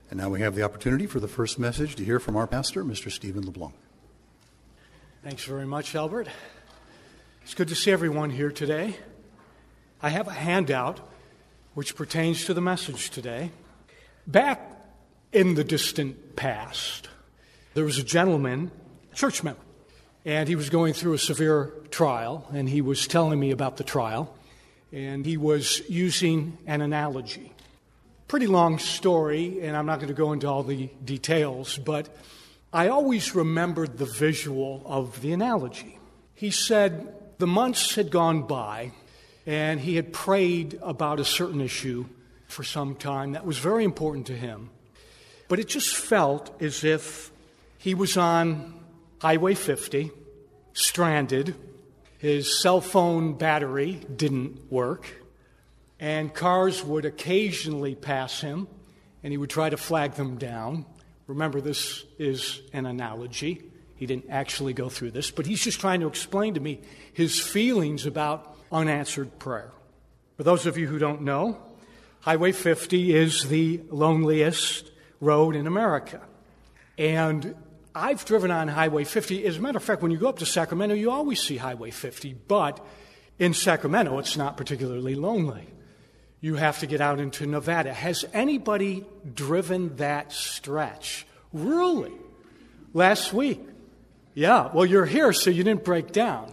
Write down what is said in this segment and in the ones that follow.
And now we have the opportunity for the first message to hear from our pastor, Mr. Stephen LeBlanc. Thanks very much, Albert. It's good to see everyone here today. I have a handout which pertains to the message today. Back in the distant past, there was a gentleman, a church member, and he was going through a severe trial, and he was telling me about the trial, and he was using an analogy. Pretty long story, and I'm not going to go into all the details, but I always remembered the visual of the analogy. He said the months had gone by, and he had prayed about a certain issue for some time that was very important to him. But it just felt as if he was on Highway 50, stranded. His cell phone battery didn't work. And cars would occasionally pass him, and he would try to flag them down. Remember, this is an analogy. He didn't actually go through this, but he's just trying to explain to me his feelings about unanswered prayer. For those of you who don't know, Highway 50 is the loneliest road in America. And I've driven on Highway 50. As a matter of fact, when you go up to Sacramento, you always see Highway 50, but in Sacramento, it's not particularly lonely. You have to get out into Nevada. Has anybody driven that stretch? Really? Last week? Yeah, well, you're here, so you didn't break down.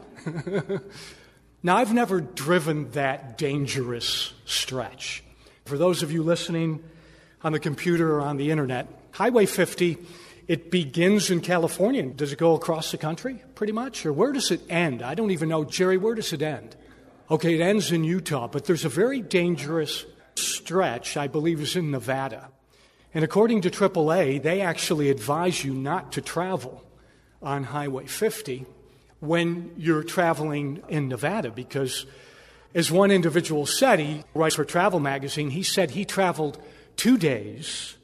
Now, I've never driven that dangerous stretch. For those of you listening on the computer or on the internet, Highway 50, it begins in California. Does it go across the country, pretty much? Or where does it end? I don't even know. Jerry, where does it end? Okay, it ends in Utah, but there's a very dangerous stretch, I believe, is in Nevada. And according to AAA, they actually advise you not to travel on Highway 50 when you're traveling in Nevada because, as one individual said, he writes for Travel Magazine, he said he traveled 2 days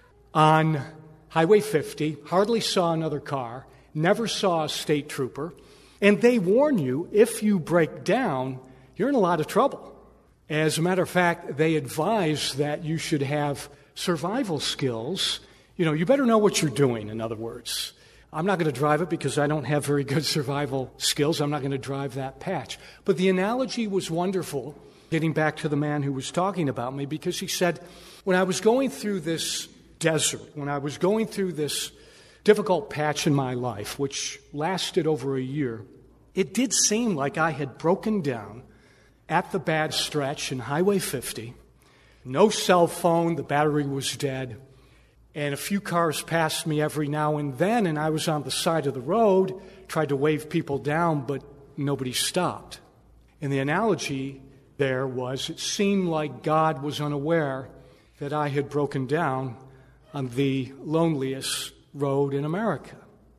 on Highway 50, hardly saw another car, never saw a state trooper, and they warn you, if you break down, you're in a lot of trouble. As a matter of fact, they advise that you should have survival skills. You better know what you're doing, in other words. I'm not going to drive it because I don't have very good survival skills. I'm not going to drive that patch. But the analogy was wonderful, getting back to the man who was talking about me, because he said, when I was going through this desert, when I was going through this difficult patch in my life, which lasted over a year, it did seem like I had broken down at the bad stretch in Highway 50. No cell phone, the battery was dead, and a few cars passed me every now and then, and I was on the side of the road, tried to wave people down, but nobody stopped. And the analogy there was, it seemed like God was unaware that I had broken down on the loneliest road in America.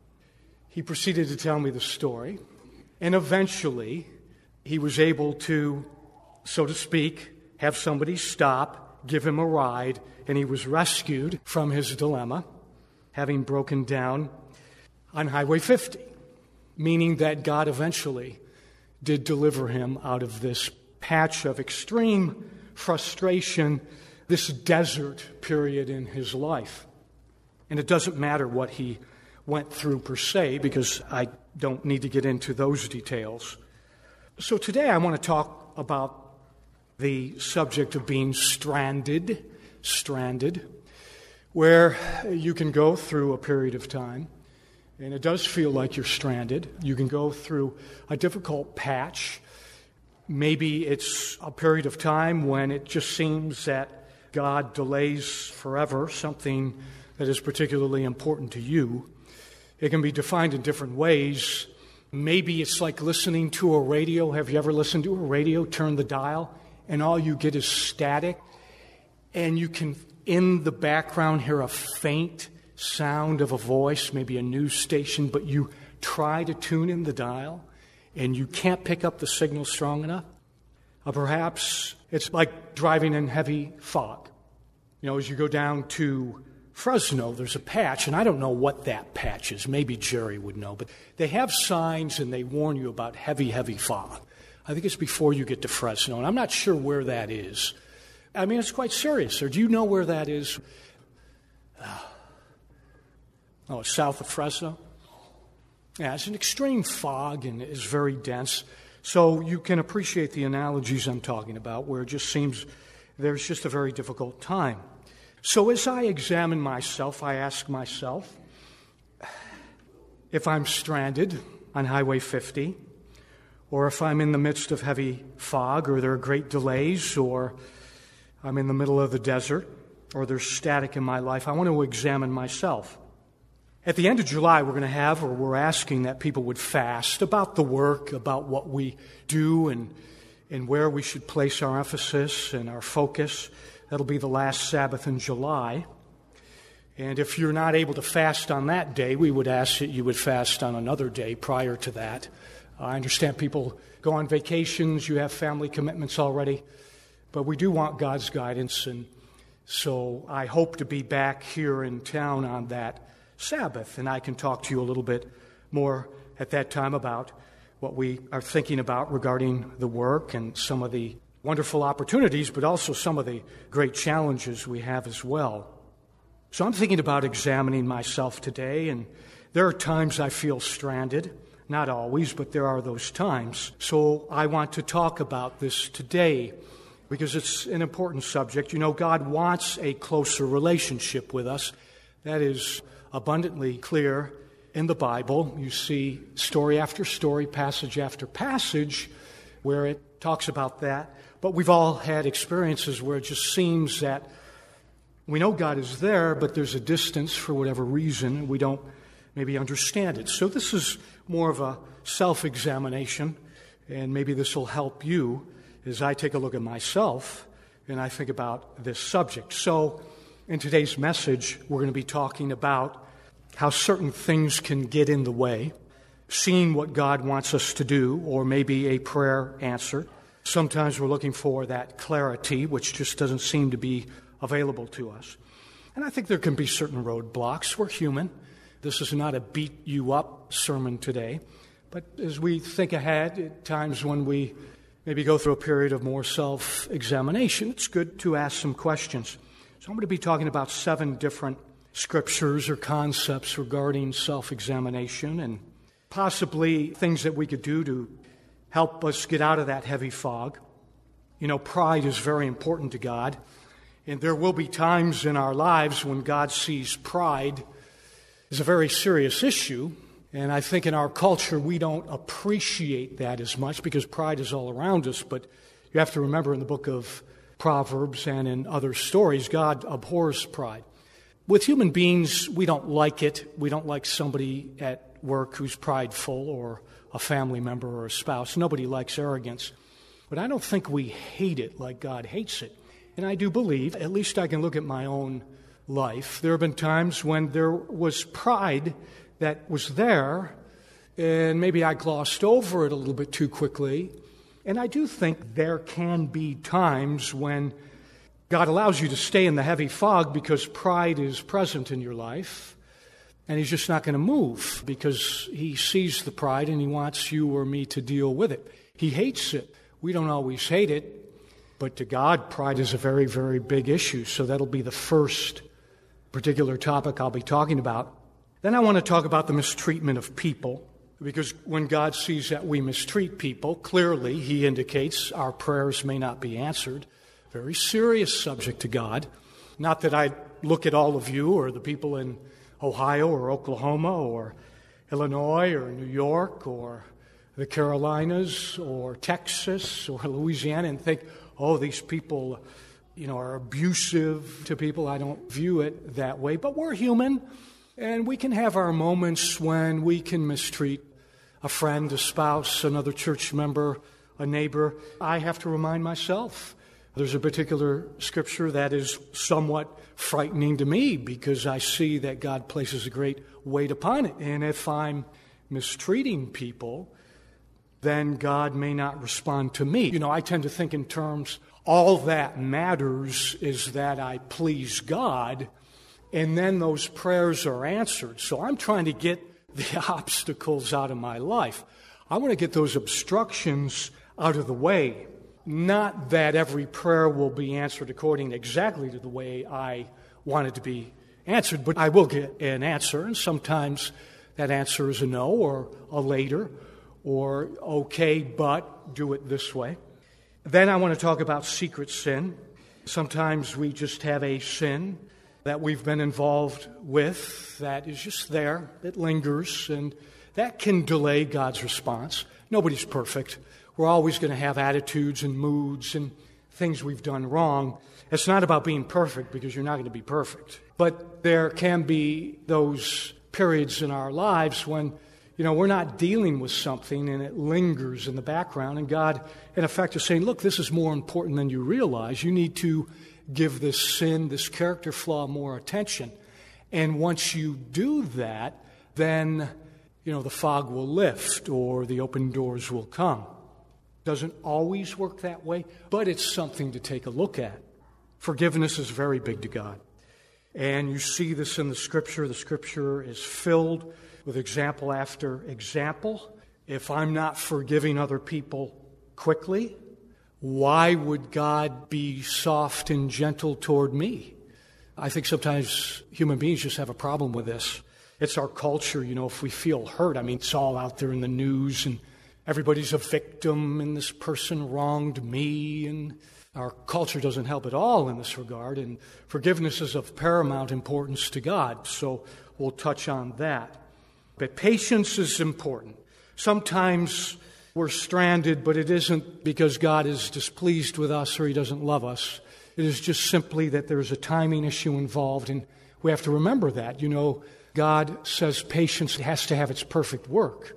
He proceeded to tell me the story, and eventually he was able to, so to speak, have somebody stop, give him a ride, and he was rescued from his dilemma, having broken down on Highway 50, meaning that God eventually did deliver him out of this patch of extreme frustration, this desert period in his life. And it doesn't matter what he went through per se, because I don't need to get into those details. So today I want to talk about the subject of being stranded, where you can go through a period of time, and it does feel like you're stranded. You can go through a difficult patch. Maybe it's a period of time when it just seems that God delays forever something that is particularly important to you. It can be defined in different ways. Maybe it's like listening to a radio. Have you ever listened to a radio? Turn the dial, and all you get is static. And you can, in the background, hear a faint sound of a voice, maybe a news station, but you try to tune in the dial, and you can't pick up the signal strong enough. Or perhaps it's like driving in heavy fog. As you go down to Fresno, there's a patch, and I don't know what that patch is. Maybe Jerry would know, but they have signs and they warn you about heavy, heavy fog. I think it's before you get to Fresno, and I'm not sure where that is. I mean, it's quite serious. Or do you know where that is? It's south of Fresno. Yeah, it's an extreme fog and is very dense. So you can appreciate the analogies I'm talking about, where it just seems there's just a very difficult time. So as I examine myself, I ask myself, if I'm stranded on Highway 50, or if I'm in the midst of heavy fog, or there are great delays, or I'm in the middle of the desert, or there's static in my life, I want to examine myself. At the end of July, we're asking that people would fast about the work, about what we do, and where we should place our emphasis and our focus. That'll be the last Sabbath in July. And if you're not able to fast on that day, we would ask that you would fast on another day prior to that. I understand people go on vacations, you have family commitments already, but we do want God's guidance, and so I hope to be back here in town on that Sabbath, and I can talk to you a little bit more at that time about what we are thinking about regarding the work and some of the wonderful opportunities, but also some of the great challenges we have as well. So I'm thinking about examining myself today, and there are times I feel stranded. Not always, but there are those times. So I want to talk about this today because it's an important subject. You know, God wants a closer relationship with us. That is abundantly clear in the Bible. You see story after story, passage after passage, where it talks about that. But we've all had experiences where it just seems that we know God is there, but there's a distance for whatever reason, and we don't maybe understand it. So this is more of a self-examination, and maybe this will help you as I take a look at myself and I think about this subject. So in today's message, we're going to be talking about how certain things can get in the way, seeing what God wants us to do, or maybe a prayer answer. Sometimes we're looking for that clarity, which just doesn't seem to be available to us. And I think there can be certain roadblocks. We're human. This is not a beat-you-up sermon today. But as we think ahead, at times when we maybe go through a period of more self-examination, it's good to ask some questions. So I'm going to be talking about 7 different scriptures or concepts regarding self-examination and possibly things that we could do to help us get out of that heavy fog. You know, pride is very important to God, and there will be times in our lives when God sees pride as a very serious issue, and I think in our culture we don't appreciate that as much because pride is all around us, but you have to remember in the book of Proverbs and in other stories, God abhors pride. With human beings, we don't like it. We don't like somebody at work who's prideful or a family member or a spouse. Nobody likes arrogance. But I don't think we hate it like God hates it. And I do believe, at least I can look at my own life, there have been times when there was pride that was there, and maybe I glossed over it a little bit too quickly. And I do think there can be times when God allows you to stay in the heavy fog because pride is present in your life, and He's just not going to move because He sees the pride and He wants you or me to deal with it. He hates it. We don't always hate it, but to God, pride is a very, very big issue. So that'll be the first particular topic I'll be talking about. Then I want to talk about the mistreatment of people, because when God sees that we mistreat people, clearly He indicates our prayers may not be answered. Very serious subject to God. Not that I look at all of you or the people in Ohio or Oklahoma or Illinois or New York or the Carolinas or Texas or Louisiana and think, oh, these people, are abusive to people. I don't view it that way. But we're human, and we can have our moments when we can mistreat a friend, a spouse, another church member, a neighbor. I have to remind myself. There's a particular scripture that is somewhat frightening to me because I see that God places a great weight upon it. And if I'm mistreating people, then God may not respond to me. I tend to think in terms, all that matters is that I please God, and then those prayers are answered. So I'm trying to get the obstacles out of my life. I want to get those obstructions out of the way. Not that every prayer will be answered according exactly to the way I want it to be answered, but I will get an answer, and sometimes that answer is a no or a later or okay, but do it this way. Then I want to talk about secret sin. Sometimes we just have a sin that we've been involved with that is just there, it lingers, and that can delay God's response. Nobody's perfect. We're always going to have attitudes and moods and things we've done wrong. It's not about being perfect because you're not going to be perfect. But there can be those periods in our lives when, we're not dealing with something and it lingers in the background. And God, in effect, is saying, look, this is more important than you realize. You need to give this sin, this character flaw, more attention. And once you do that, then, the fog will lift or the open doors will come. Doesn't always work that way, but it's something to take a look at. Forgiveness is very big to God. And you see this in the Scripture. The Scripture is filled with example after example. If I'm not forgiving other people quickly, why would God be soft and gentle toward me? I think sometimes human beings just have a problem with this. It's our culture, if we feel hurt. It's all out there in the news, and everybody's a victim, and this person wronged me, and our culture doesn't help at all in this regard, and forgiveness is of paramount importance to God, so we'll touch on that. But patience is important. Sometimes we're stranded, but it isn't because God is displeased with us or He doesn't love us. It is just simply that there's a timing issue involved, and we have to remember that. God says patience has to have its perfect work,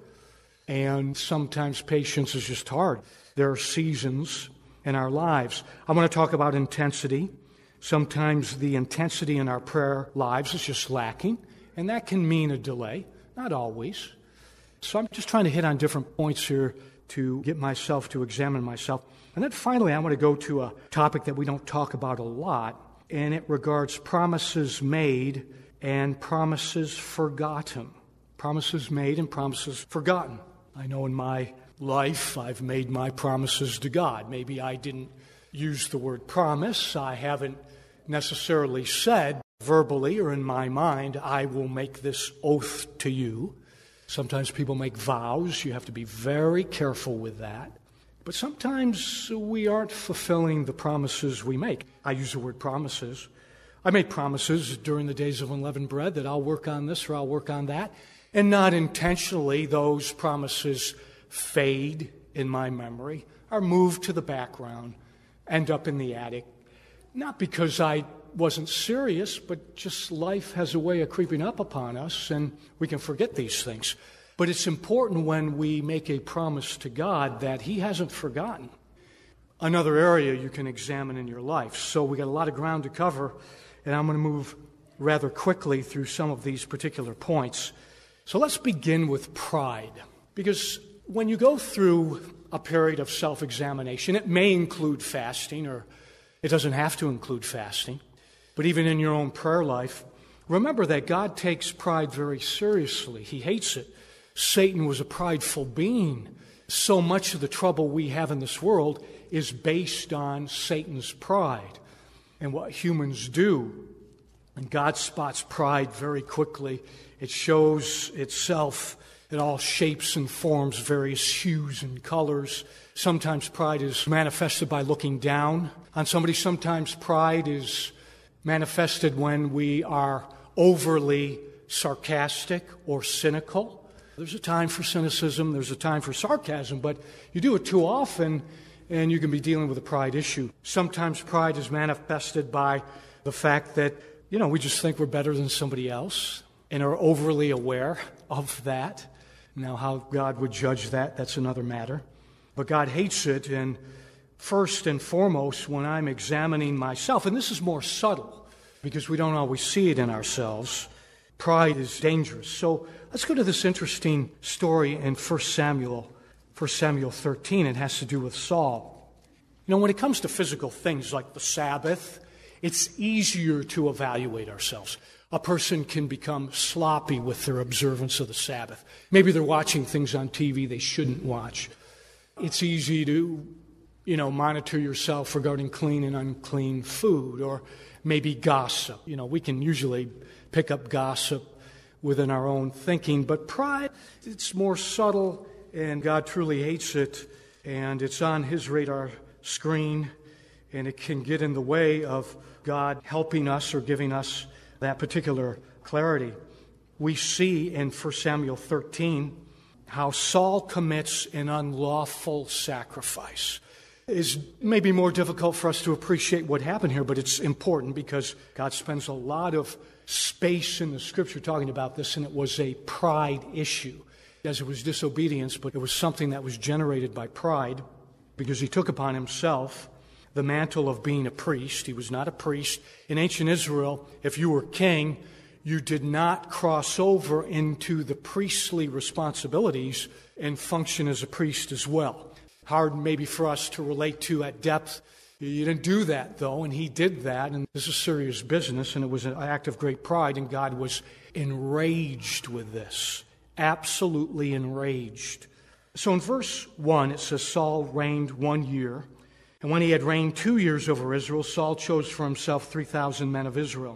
and sometimes patience is just hard. There are seasons in our lives. I want to talk about intensity. Sometimes the intensity in our prayer lives is just lacking, and that can mean a delay. Not always. So I'm just trying to hit on different points here to get myself to examine myself. And then finally, I want to go to a topic that we don't talk about a lot, and it regards promises made and promises forgotten. Promises made and promises forgotten. I know in my life I've made my promises to God. Maybe I didn't use the word promise. I haven't necessarily said verbally or in my mind, I will make this oath to you. Sometimes people make vows. You have to be very careful with that. But sometimes we aren't fulfilling the promises we make. I use the word promises. I made promises during the days of unleavened bread that I'll work on this or I'll work on that. And not intentionally, those promises fade in my memory, are moved to the background, end up in the attic. Not because I wasn't serious, but just life has a way of creeping up upon us, and we can forget these things. But it's important when we make a promise to God that He hasn't forgotten. Another area you can examine in your life. So we got a lot of ground to cover, and I'm going to move rather quickly through some of these particular points. So let's begin with pride. Because when you go through a period of self-examination, it may include fasting, or it doesn't have to include fasting. But even in your own prayer life, remember that God takes pride very seriously. He hates it. Satan was a prideful being. So much of the trouble we have in this world is based on Satan's pride and what humans do. And God spots pride very quickly. It shows itself in all shapes and forms, various hues and colors. Sometimes pride is manifested by looking down on somebody. Sometimes pride is manifested when we are overly sarcastic or cynical. There's a time for cynicism, there's a time for sarcasm, but you do it too often and you can be dealing with a pride issue. Sometimes pride is manifested by the fact that, we just think we're better than somebody else and are overly aware of that. Now, how God would judge that, that's another matter. But God hates it, and first and foremost, when I'm examining myself, and this is more subtle because we don't always see it in ourselves, pride is dangerous. So let's go to this interesting story in 1 Samuel 13. It has to do with Saul. When it comes to physical things like the Sabbath, it's easier to evaluate ourselves. A person can become sloppy with their observance of the Sabbath. Maybe they're watching things on TV they shouldn't watch. It's easy to monitor yourself regarding clean and unclean food, or maybe gossip. We can usually pick up gossip within our own thinking, but pride, it's more subtle, and God truly hates it, and it's on His radar screen, and it can get in the way of God helping us or giving us that particular clarity. We see in 1 Samuel 13 how Saul commits an unlawful sacrifice. It's maybe more difficult for us to appreciate what happened here, but it's important because God spends a lot of space in the Scripture talking about this, and it was a pride issue. As it was disobedience, but it was something that was generated by pride because he took upon himself the mantle of being a priest. He was not a priest. In ancient Israel, if you were king, you did not cross over into the priestly responsibilities and function as a priest as well. Hard maybe for us to relate to at depth. You didn't do that, though, and he did that, and this is serious business, and it was an act of great pride, and God was enraged with this, absolutely enraged. So in verse 1, it says, Saul reigned 1 year, and when he had reigned 2 years over Israel, Saul chose for himself 3,000 men of Israel.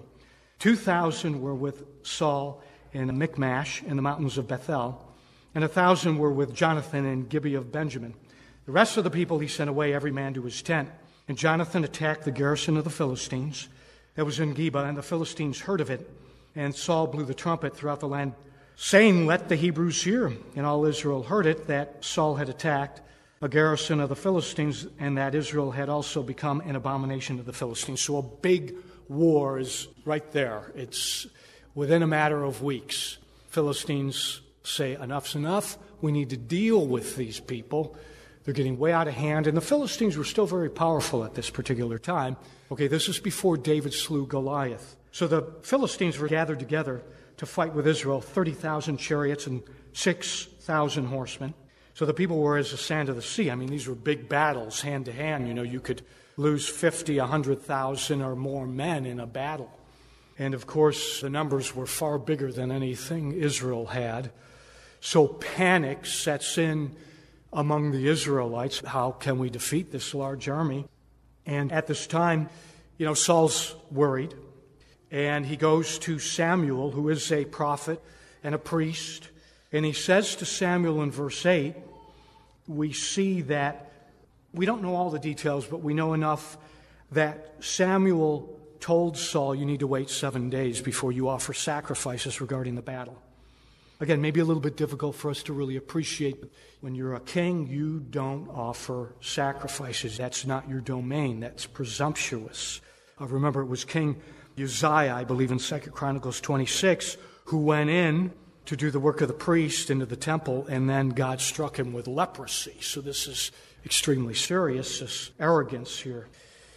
2,000 were with Saul in Michmash in the mountains of Bethel, and 1,000 were with Jonathan in Gibeah of Benjamin. The rest of the people he sent away, every man to his tent. And Jonathan attacked the garrison of the Philistines that was in Geba, and the Philistines heard of it. And Saul blew the trumpet throughout the land, saying, Let the Hebrews hear. And all Israel heard it, that Saul had attacked a garrison of the Philistines, and that Israel had also become an abomination to the Philistines. So a big war is right there. It's within a matter of weeks. Philistines say, enough's enough. We need to deal with these people. They're getting way out of hand, and the Philistines were still very powerful at this particular time. Okay, this is before David slew Goliath. So the Philistines were gathered together to fight with Israel, 30,000 chariots and 6,000 horsemen. So the people were as the sand of the sea. I mean, these were big battles, hand to hand. You could lose 50, 100,000 or more men in a battle. And of course, the numbers were far bigger than anything Israel had. So panic sets in among the Israelites. How can we defeat this large army? And at this time, Saul's worried. And he goes to Samuel, who is a prophet and a priest. And he says to Samuel in verse 8, we see that, we don't know all the details, but we know enough that Samuel told Saul, you need to wait 7 days before you offer sacrifices regarding the battle. Again, maybe a little bit difficult for us to really appreciate. But when you're a king, you don't offer sacrifices. That's not your domain. That's presumptuous. Remember, it was King Uzziah, I believe in 2 Chronicles 26, who went in to do the work of the priest into the temple, and then God struck him with leprosy. So this is extremely serious, this arrogance here.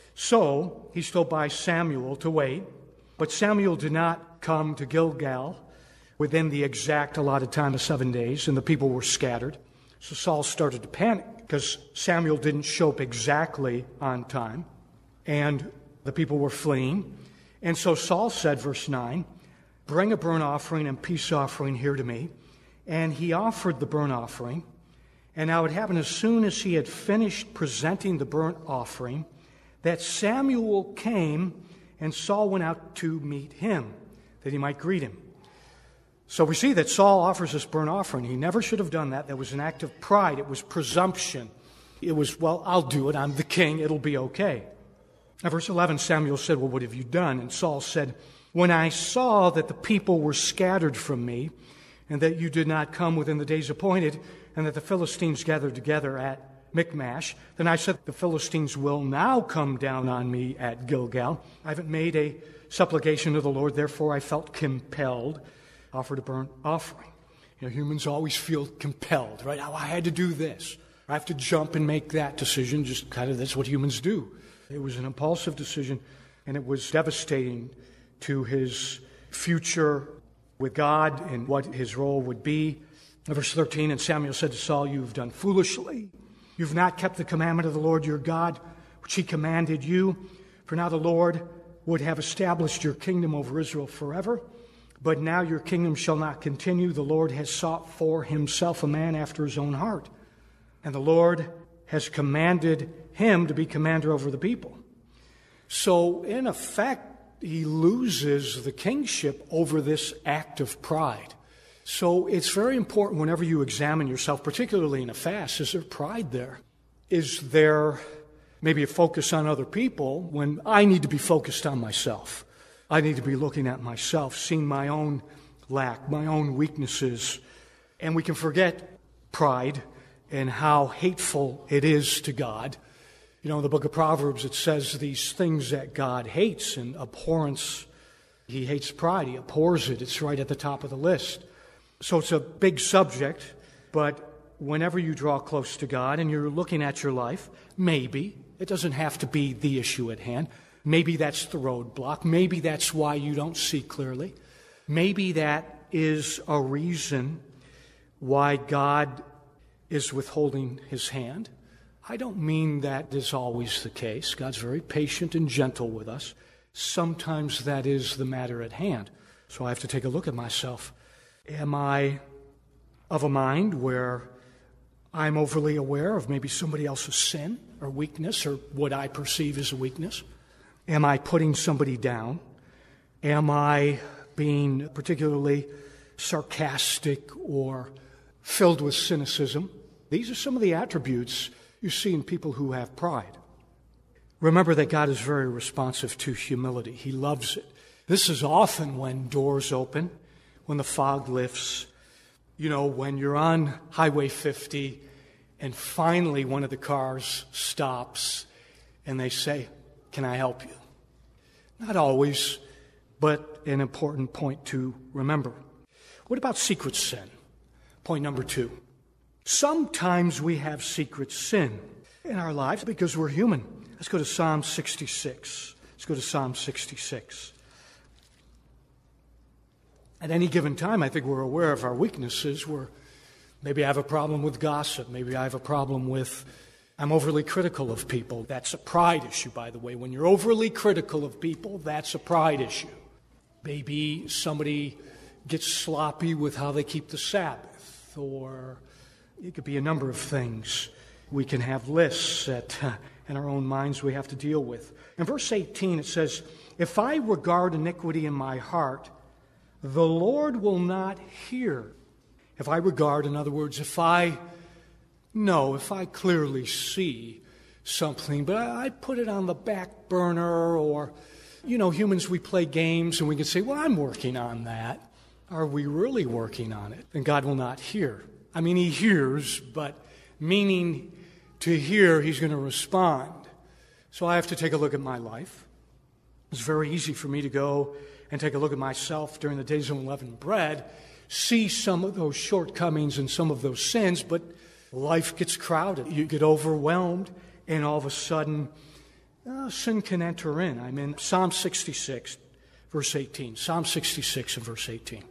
So he's told by Samuel to wait, but Samuel did not come to Gilgal within the exact allotted time of 7 days, and the people were scattered. So Saul started to panic because Samuel didn't show up exactly on time, and the people were fleeing. And so Saul said, verse 9, bring a burnt offering and peace offering here to me. And he offered the burnt offering. And now it happened as soon as he had finished presenting the burnt offering that Samuel came, and Saul went out to meet him, that he might greet him. So we see that Saul offers this burnt offering. He never should have done that. That was an act of pride. It was presumption. It was, well, I'll do it. I'm the king. It'll be okay. Now, verse 11, Samuel said, well, what have you done? And Saul said, when I saw that the people were scattered from me, and that you did not come within the days appointed, and that the Philistines gathered together at Michmash, then I said, the Philistines will now come down on me at Gilgal. I haven't made a supplication to the Lord, therefore I felt compelled offered a burnt offering. Humans always feel compelled, right? Oh, I had to do this. I have to jump and make that decision. Just kind of that's what humans do. It was an impulsive decision, and it was devastating to his future with God and what his role would be. Verse 13, and Samuel said to Saul, you've done foolishly. You've not kept the commandment of the Lord your God, which he commanded you. For now the Lord would have established your kingdom over Israel forever. But now your kingdom shall not continue. The Lord has sought for himself a man after his own heart. And the Lord has commanded him to be commander over the people. So, in effect, he loses the kingship over this act of pride. So it's very important whenever you examine yourself, particularly in a fast, is there pride there? Is there maybe a focus on other people when I need to be focused on myself? I need to be looking at myself, seeing my own lack, my own weaknesses. And we can forget pride and how hateful it is to God. You know, in the book of Proverbs, it says these things that God hates and abhorrence. He hates pride. He abhors it. It's right at the top of the list. So it's a big subject, but whenever you draw close to God and you're looking at your life, maybe, it doesn't have to be the issue at hand. Maybe that's the roadblock. Maybe that's why you don't see clearly. Maybe that is a reason why God is withholding his hand. I don't mean that is always the case. God's very patient and gentle with us. Sometimes that is the matter at hand. So I have to take a look at myself. Am I of a mind where I'm overly aware of maybe somebody else's sin or weakness or what I perceive as a weakness? Am I putting somebody down? Am I being particularly sarcastic or filled with cynicism? These are some of the attributes you see in people who have pride. Remember that God is very responsive to humility. He loves it. This is often when doors open, when the fog lifts, you know, when you're on Highway 50 and finally one of the cars stops and they say, "Can I help you?" Not always, but an important point to remember. What about secret sin? Point number 2. Sometimes we have secret sin in our lives because we're human. Let's go to Psalm 66. Let's go to Psalm 66. At any given time, I think we're aware of our weaknesses. Maybe I have a problem with gossip. Maybe I have a problem with, I'm overly critical of people. That's a pride issue, by the way. When you're overly critical of people, that's a pride issue. Maybe somebody gets sloppy with how they keep the Sabbath, or it could be a number of things. We can have lists that in our own minds we have to deal with. In verse 18 it says, "If I regard iniquity in my heart, the Lord will not hear." If I regard, in other words, if I clearly see something, but I put it on the back burner, or, you know, humans, we play games and we can say, well, I'm working on that. Are we really working on it? Then God will not hear. I mean, he hears, but meaning to hear, he's going to respond. So I have to take a look at my life. It's very easy for me to go and take a look at myself during the days of unleavened bread, see some of those shortcomings and some of those sins, but life gets crowded. You get overwhelmed, and all of a sudden, sin can enter in. I'm in Psalm 66, verse 18. Psalm 66 and verse 18.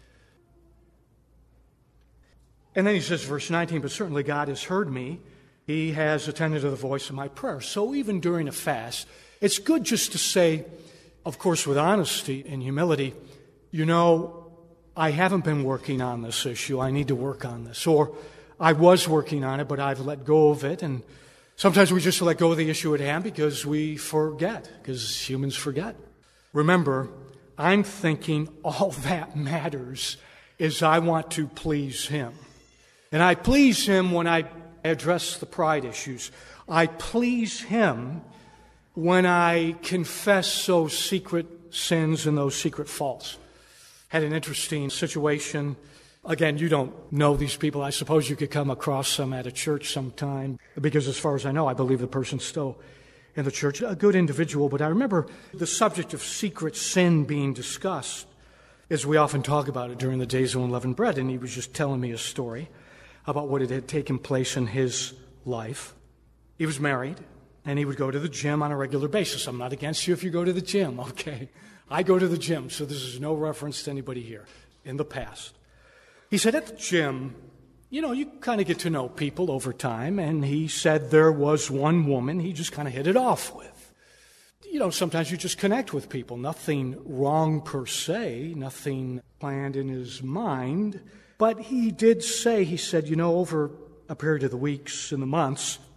And then he says, verse 19, "But certainly God has heard me. He has attended to the voice of my prayer." So even during a fast, it's good just to say, of course, with honesty and humility, you know, I haven't been working on this issue. I need to work on this. Or I was working on it, but I've let go of it. And sometimes we just let go of the issue at hand because we forget, because humans forget. Remember, I'm thinking all that matters is I want to please him. And I please him when I address the pride issues. I please him when I confess those secret sins and those secret faults. Had an interesting situation. Again, you don't know these people. I suppose you could come across them at a church sometime, because as far as I know, I believe the person's still in the church. A good individual, but I remember the subject of secret sin being discussed, as we often talk about it during the days of unleavened bread, and he was just telling me a story about what had taken place in his life. He was married, and he would go to the gym on a regular basis. I'm not against you if you go to the gym, okay? I go to the gym, so this is no reference to anybody here in the past. He said at the gym, you know, you kind of get to know people over time, and he said there was one woman he just kind of hit it off with. You know, sometimes you just connect with people. Nothing wrong per se, nothing planned in his mind. But he did say, he said, you know, over a period of the weeks and the months,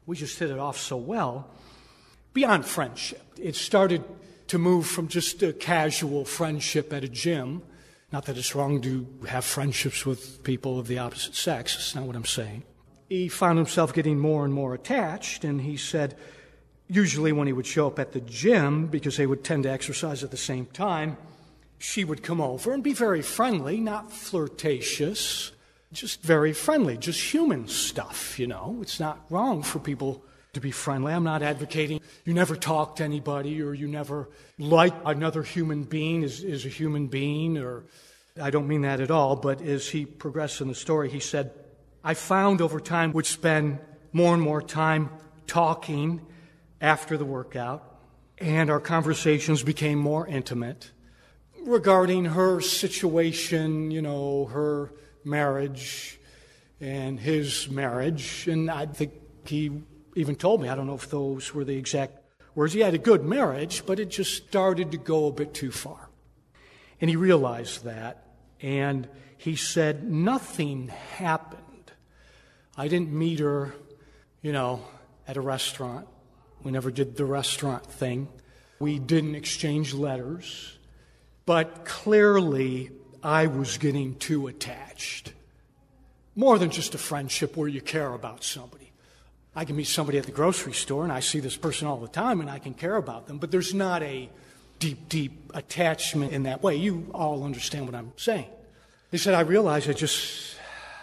We just hit it off so well. Beyond friendship, it started to move from just a casual friendship at a gym. Not that it's wrong to have friendships with people of the opposite sex. That's not what I'm saying. He found himself getting more and more attached, and he said, usually when he would show up at the gym, because they would tend to exercise at the same time, she would come over and be very friendly, not flirtatious, just very friendly, just human stuff, you know. It's not wrong for people to be friendly. I'm not advocating you never talk to anybody or you never like another human being as a human being, or I don't mean that at all, but as he progressed in the story, he said, I found over time would spend more and more time talking after the workout, and our conversations became more intimate regarding her situation, you know, her marriage and his marriage. And I think he even told me, I don't know if those were the exact words, he had a good marriage, but it just started to go a bit too far. And he realized that, and he said, nothing happened. I didn't meet her, you know, at a restaurant. We never did the restaurant thing. We didn't exchange letters. But clearly, I was getting too attached. More than just a friendship where you care about somebody. I can meet somebody at the grocery store, and I see this person all the time, and I can care about them. But there's not a deep, deep attachment in that way. You all understand what I'm saying. He said, I realized I just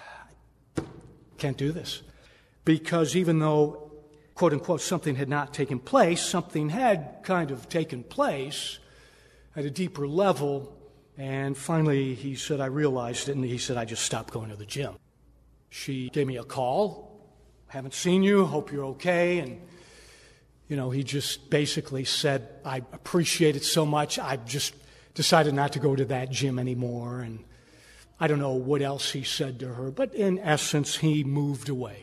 can't do this. Because even though, quote unquote, something had not taken place, something had kind of taken place at a deeper level. And finally, he said, I realized it, and he said, I just stopped going to the gym. She gave me a call. Haven't seen you, hope you're okay. And, you know, he just basically said, I appreciate it so much, I just decided not to go to that gym anymore. And I don't know what else he said to her, but in essence, he moved away.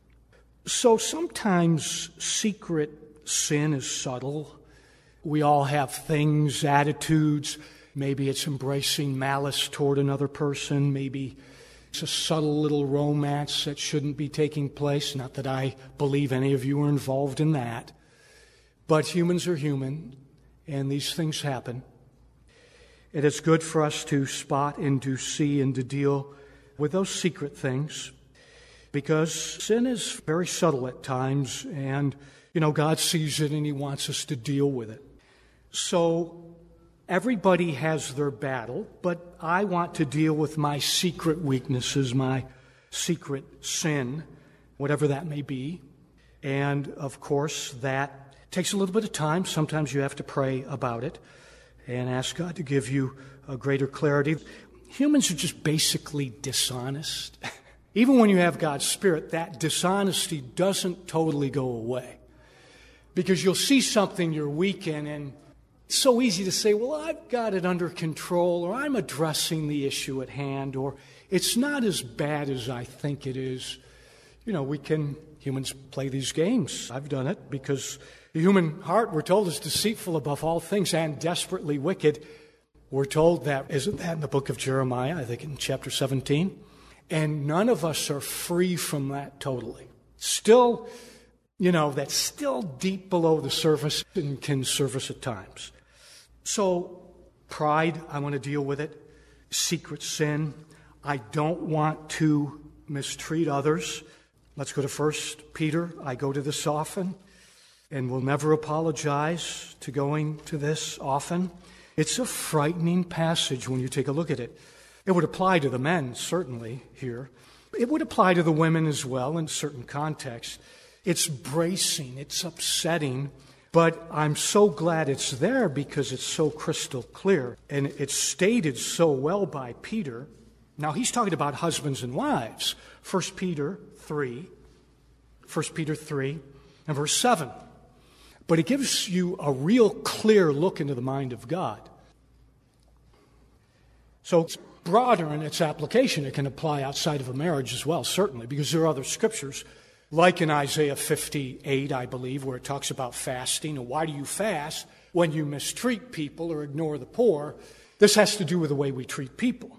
So sometimes secret sin is subtle. We all have things, attitudes. Maybe it's embracing malice toward another person. Maybe it's a subtle little romance that shouldn't be taking place. Not that I believe any of you are involved in that. But humans are human, and these things happen. It is good for us to spot and to see and to deal with those secret things, because sin is very subtle at times, and, you know, God sees it and He wants us to deal with it. So everybody has their battle, but I want to deal with my secret weaknesses, my secret sin, whatever that may be. And, of course, that takes a little bit of time. Sometimes you have to pray about it and ask God to give you a greater clarity. Humans are just basically dishonest. Even when you have God's Spirit, that dishonesty doesn't totally go away. Because you'll see something you're weak in, and it's so easy to say, well, I've got it under control, or I'm addressing the issue at hand, or it's not as bad as I think it is. You know, humans play these games. I've done it because the human heart, we're told, is deceitful above all things and desperately wicked. We're told that, isn't that in the book of Jeremiah, I think in chapter 17? And none of us are free from that totally. Still, you know, that's still deep below the surface and can surface at times. So, pride, I want to deal with it. Secret sin, I don't want to mistreat others. Let's go to 1 Peter. I go to this often, and will never apologize to going to this often. It's a frightening passage when you take a look at it. It would apply to the men, certainly, here. It would apply to the women as well in certain contexts. It's bracing, it's upsetting, but I'm so glad it's there because it's so crystal clear, and it's stated so well by Peter. Now, he's talking about husbands and wives. 1 Peter 3 and verse 7. But it gives you a real clear look into the mind of God. So it's broader in its application. It can apply outside of a marriage as well, certainly, because there are other scriptures, like in Isaiah 58, I believe, where it talks about fasting. And why do you fast? When you mistreat people or ignore the poor. This has to do with the way we treat people.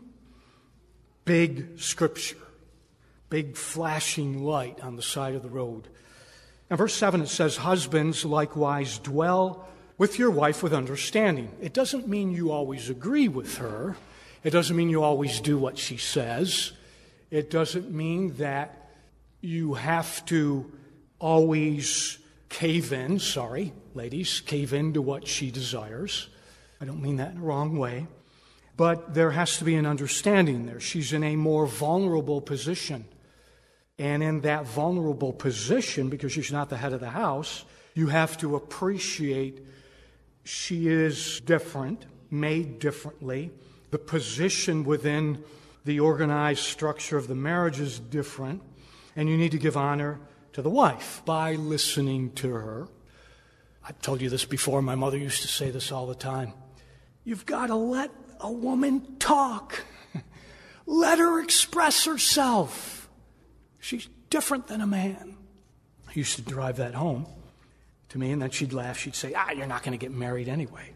Big scripture. Big flashing light on the side of the road. In verse 7 it says, husbands likewise dwell with your wife with understanding. It doesn't mean you always agree with her. It doesn't mean you always do what she says. It doesn't mean that you have to always cave in, ladies, cave in to what she desires. I don't mean that in the wrong way. But there has to be an understanding there. She's in a more vulnerable position. And in that vulnerable position, because she's not the head of the house, you have to appreciate she is different, made differently. The position within the organized structure of the marriage is different. And you need to give honor to the wife by listening to her. I've told you this before. My mother used to say this all the time. You've got to let a woman talk. Let her express herself. She's different than a man. I used to drive that home to me, and then she'd laugh. She'd say, you're not going to get married anyway.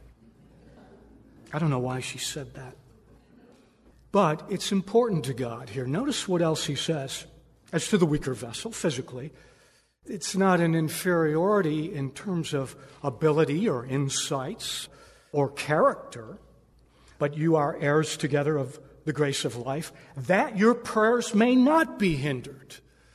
I don't know why she said that. But it's important to God here. Notice what else he says. As to the weaker vessel, physically, it's not an inferiority in terms of ability or insights or character, but you are heirs together of the grace of life, that your prayers may not be hindered.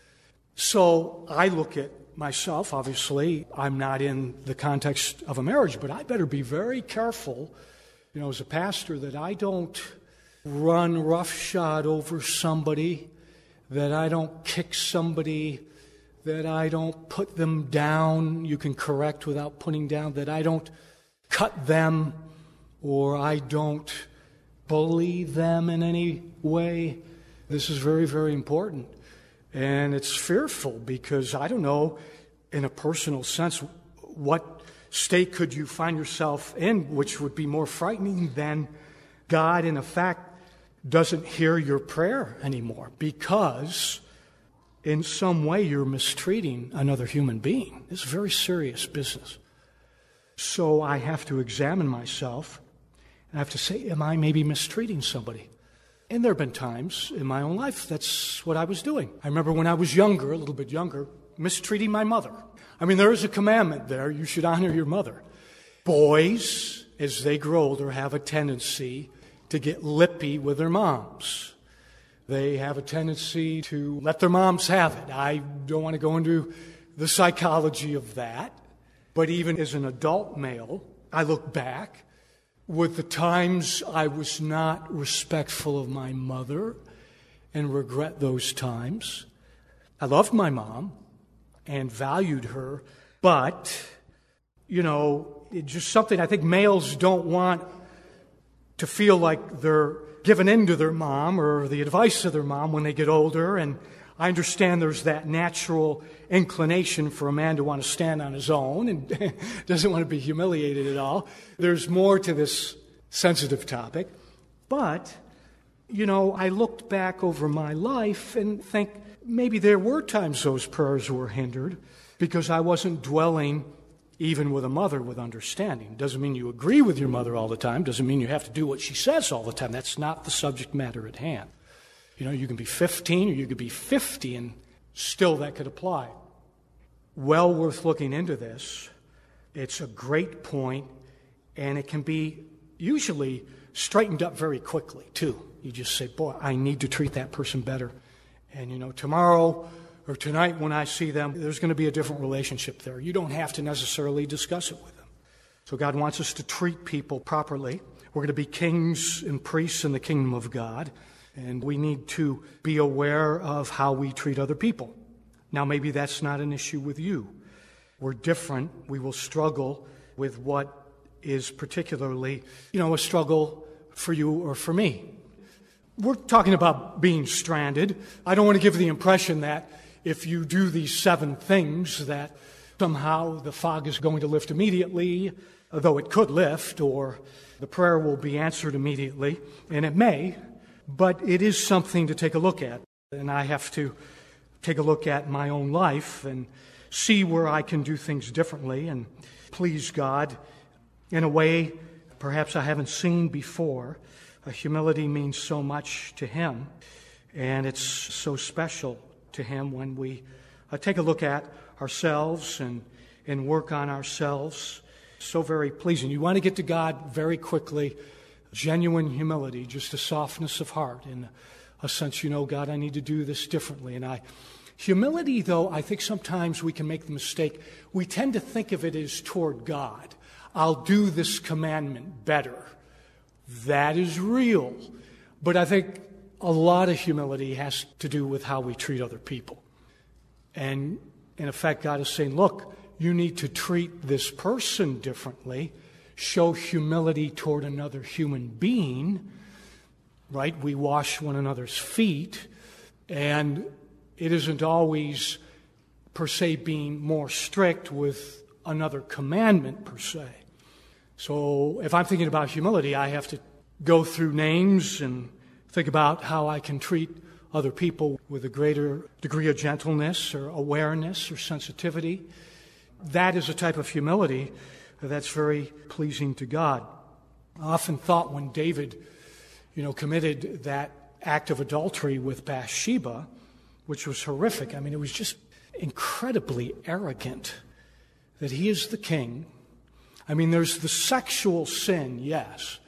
So I look at myself, obviously, I'm not in the context of a marriage, but I better be very careful, as a pastor, that I don't run roughshod over somebody, that I don't kick somebody, that I don't put them down. You can correct without putting down, that I don't cut them, or I don't bully them in any way. This is very, very important. And it's fearful because I don't know, in a personal sense, what state could you find yourself in, which would be more frightening than God, in effect, doesn't hear your prayer anymore because in some way you're mistreating another human being. It's very serious business. So I have to examine myself, and I have to say, am I maybe mistreating somebody? And there have been times in my own life that's what I was doing. I remember when I was younger, a little bit younger, mistreating my mother. There is a commandment there. You should honor your mother. Boys, as they grow older, have a tendency to get lippy with their moms. They have a tendency to let their moms have it. I don't want to go into the psychology of that. But even as an adult male, I look back with the times I was not respectful of my mother and regret those times. I loved my mom and valued her, but, it's just something I think males don't want to feel like they're given in to their mom or the advice of their mom when they get older. And I understand there's that natural inclination for a man to want to stand on his own and doesn't want to be humiliated at all. There's more to this sensitive topic. But, I looked back over my life and think maybe there were times those prayers were hindered because I wasn't dwelling even with a mother with understanding. Doesn't mean you agree with your mother all the time. Doesn't mean you have to do what she says all the time. That's not the subject matter at hand. You can be 15 or you could be 50 and still that could apply. Well worth looking into this. It's a great point, and it can be usually straightened up very quickly, too. You just say, boy, I need to treat that person better. And, tomorrow or tonight when I see them, there's going to be a different relationship there. You don't have to necessarily discuss it with them. So God wants us to treat people properly. We're going to be kings and priests in the kingdom of God, and we need to be aware of how we treat other people. Now, maybe that's not an issue with you. We're different. We will struggle with what is particularly, a struggle for you or for me. We're talking about being stranded. I don't want to give the impression that if you do these 7 things that somehow the fog is going to lift immediately, though it could lift, or the prayer will be answered immediately, and it may, but it is something to take a look at. And I have to take a look at my own life and see where I can do things differently and please God in a way perhaps I haven't seen before. Humility means so much to Him, and it's so special to Him when we take a look at ourselves and work on ourselves. So very pleasing. You want to get to God very quickly. Genuine humility, just a softness of heart, in a sense, God, I need to do this differently. Humility, though, I think sometimes we can make the mistake. We tend to think of it as toward God. I'll do this commandment better. That is real. But I think a lot of humility has to do with how we treat other people. And in effect, God is saying, look, you need to treat this person differently. Show humility toward another human being, right? We wash one another's feet, and it isn't always, per se, being more strict with another commandment, per se. So if I'm thinking about humility, I have to go through names and think about how I can treat other people with a greater degree of gentleness or awareness or sensitivity. That is a type of humility that's very pleasing to God. I often thought when David, committed that act of adultery with Bathsheba, which was horrific. I mean, it was just incredibly arrogant that he is the king. I mean, there's the sexual sin, yes,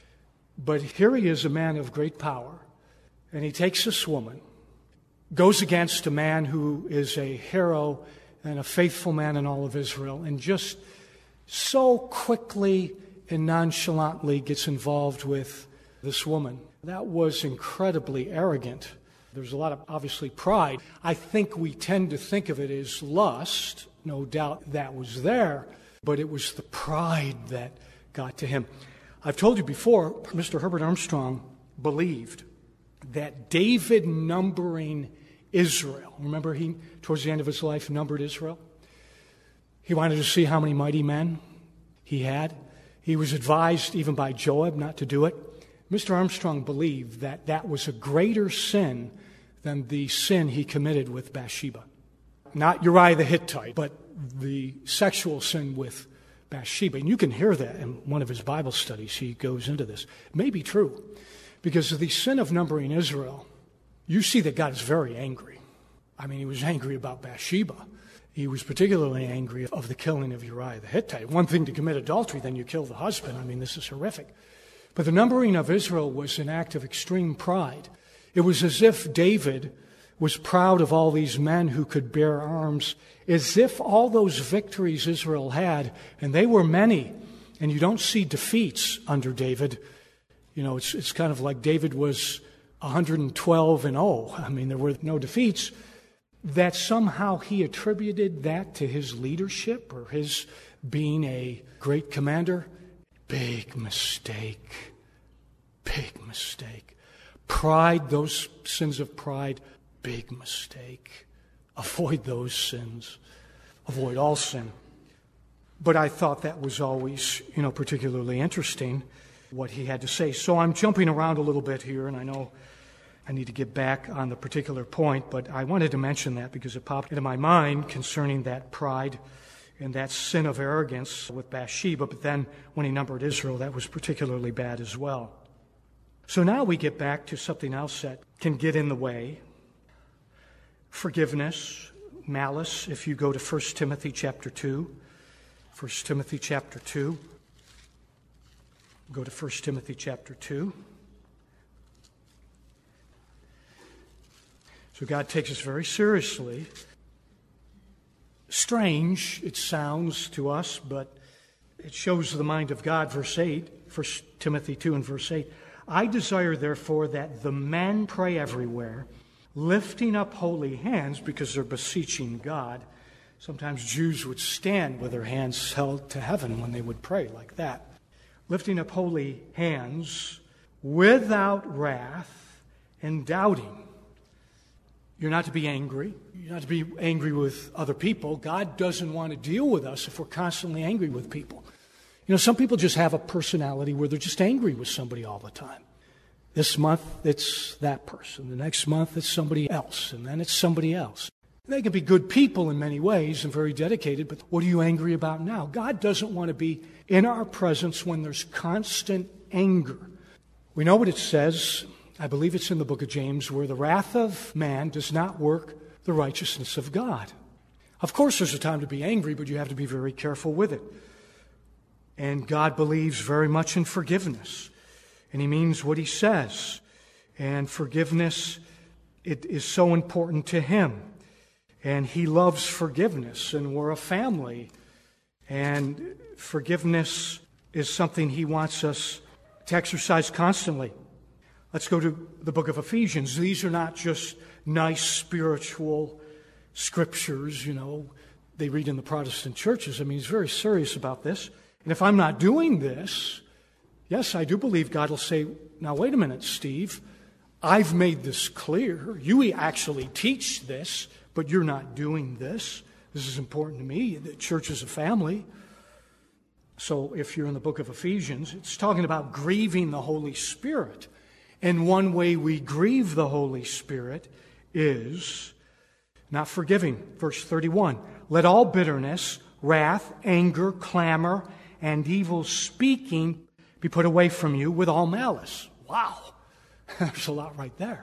but here he is, a man of great power, and he takes this woman, goes against a man who is a hero and a faithful man in all of Israel, and just so quickly and nonchalantly gets involved with this woman. That was incredibly arrogant. There's a lot of, obviously, pride. I think we tend to think of it as lust. No doubt that was there, but it was the pride that got to him. I've told you before, Mr. Herbert Armstrong believed that David numbering Israel, remember he, towards the end of his life, numbered Israel? He wanted to see how many mighty men he had. He was advised even by Joab not to do it. Mr. Armstrong believed that that was a greater sin than the sin he committed with Bathsheba. Not Uriah the Hittite, but the sexual sin with Bathsheba. And you can hear that in one of his Bible studies. He goes into this. It may be true, because of the sin of numbering Israel, you see that God is very angry. I mean, he was angry about Bathsheba. He was particularly angry of the killing of Uriah the Hittite. One thing to commit adultery, then you kill the husband. I mean, this is horrific. But the numbering of Israel was an act of extreme pride. It was as if David was proud of all these men who could bear arms, as if all those victories Israel had, and they were many, and you don't see defeats under David. It's kind of like David was 112-0. I mean, there were no defeats. That somehow he attributed that to his leadership or his being a great commander. Big mistake. Big mistake. Pride, those sins of pride, big mistake. Avoid those sins. Avoid all sin. But I thought that was always, particularly interesting, what he had to say. So I'm jumping around a little bit here, and I know I need to get back on the particular point, but I wanted to mention that because it popped into my mind concerning that pride and that sin of arrogance with Bathsheba. But then when he numbered Israel, that was particularly bad as well. So now we get back to something else that can get in the way. Forgiveness, malice. If you go to 1 Timothy chapter 2, 1 Timothy chapter 2. Go to 1 Timothy chapter 2. So God takes us very seriously. Strange, it sounds to us, but it shows the mind of God. Verse 8, 1 Timothy 2 and verse 8. I desire, therefore, that the men pray everywhere, lifting up holy hands, because they're beseeching God. Sometimes Jews would stand with their hands held to heaven when they would pray like that. Lifting up holy hands without wrath and doubting. You're not to be angry. You're not to be angry with other people. God doesn't want to deal with us if we're constantly angry with people. Some people just have a personality where they're just angry with somebody all the time. This month, it's that person. The next month, it's somebody else. And then it's somebody else. They can be good people in many ways and very dedicated, but what are you angry about now? God doesn't want to be in our presence when there's constant anger. We know what it says. I believe it's in the book of James, where the wrath of man does not work the righteousness of God. Of course, there's a time to be angry, but you have to be very careful with it. And God believes very much in forgiveness. And He means what He says. And forgiveness, it is so important to Him. And He loves forgiveness, and we're a family. And forgiveness is something He wants us to exercise constantly. Let's go to the book of Ephesians. These are not just nice spiritual scriptures, they read in the Protestant churches. I mean, He's very serious about this. And if I'm not doing this, yes, I do believe God will say, now wait a minute, Steve, I've made this clear. You actually teach this, but you're not doing this. This is important to me. The church is a family. So if you're in the book of Ephesians, it's talking about grieving the Holy Spirit. And one way we grieve the Holy Spirit is not forgiving. Verse 31, let all bitterness, wrath, anger, clamor, and evil speaking be put away from you with all malice. Wow, there's a lot right there.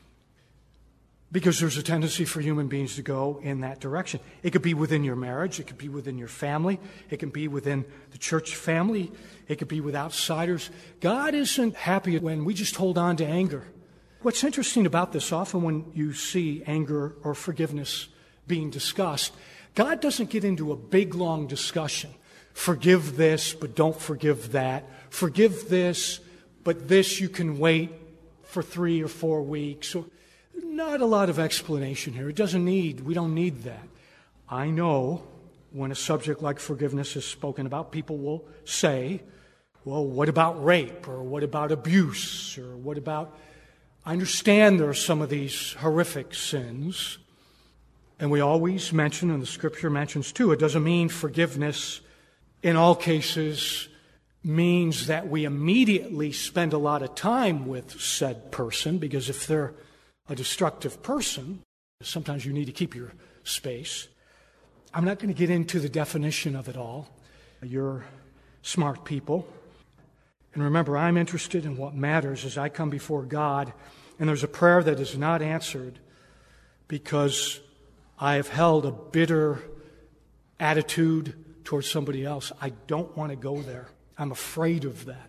Because there's a tendency for human beings to go in that direction. It could be within your marriage. It could be within your family. It can be within the church family. It could be with outsiders. God isn't happy when we just hold on to anger. What's interesting about this, often when you see anger or forgiveness being discussed, God doesn't get into a big, long discussion. Forgive this, but don't forgive that. Forgive this, but this you can wait for 3 or 4 weeks. Not a lot of explanation here. We don't need that. I know when a subject like forgiveness is spoken about, people will say, well, what about rape? Or what about abuse? Or what about... I understand there are some of these horrific sins. And we always mention, and the Scripture mentions too, it doesn't mean forgiveness in all cases means that we immediately spend a lot of time with said person, because if they're a destructive person, sometimes you need to keep your space. I'm not going to get into the definition of it all. You're smart people. And remember, I'm interested in what matters as I come before God. And there's a prayer that is not answered because I have held a bitter attitude towards somebody else. I don't want to go there. I'm afraid of that.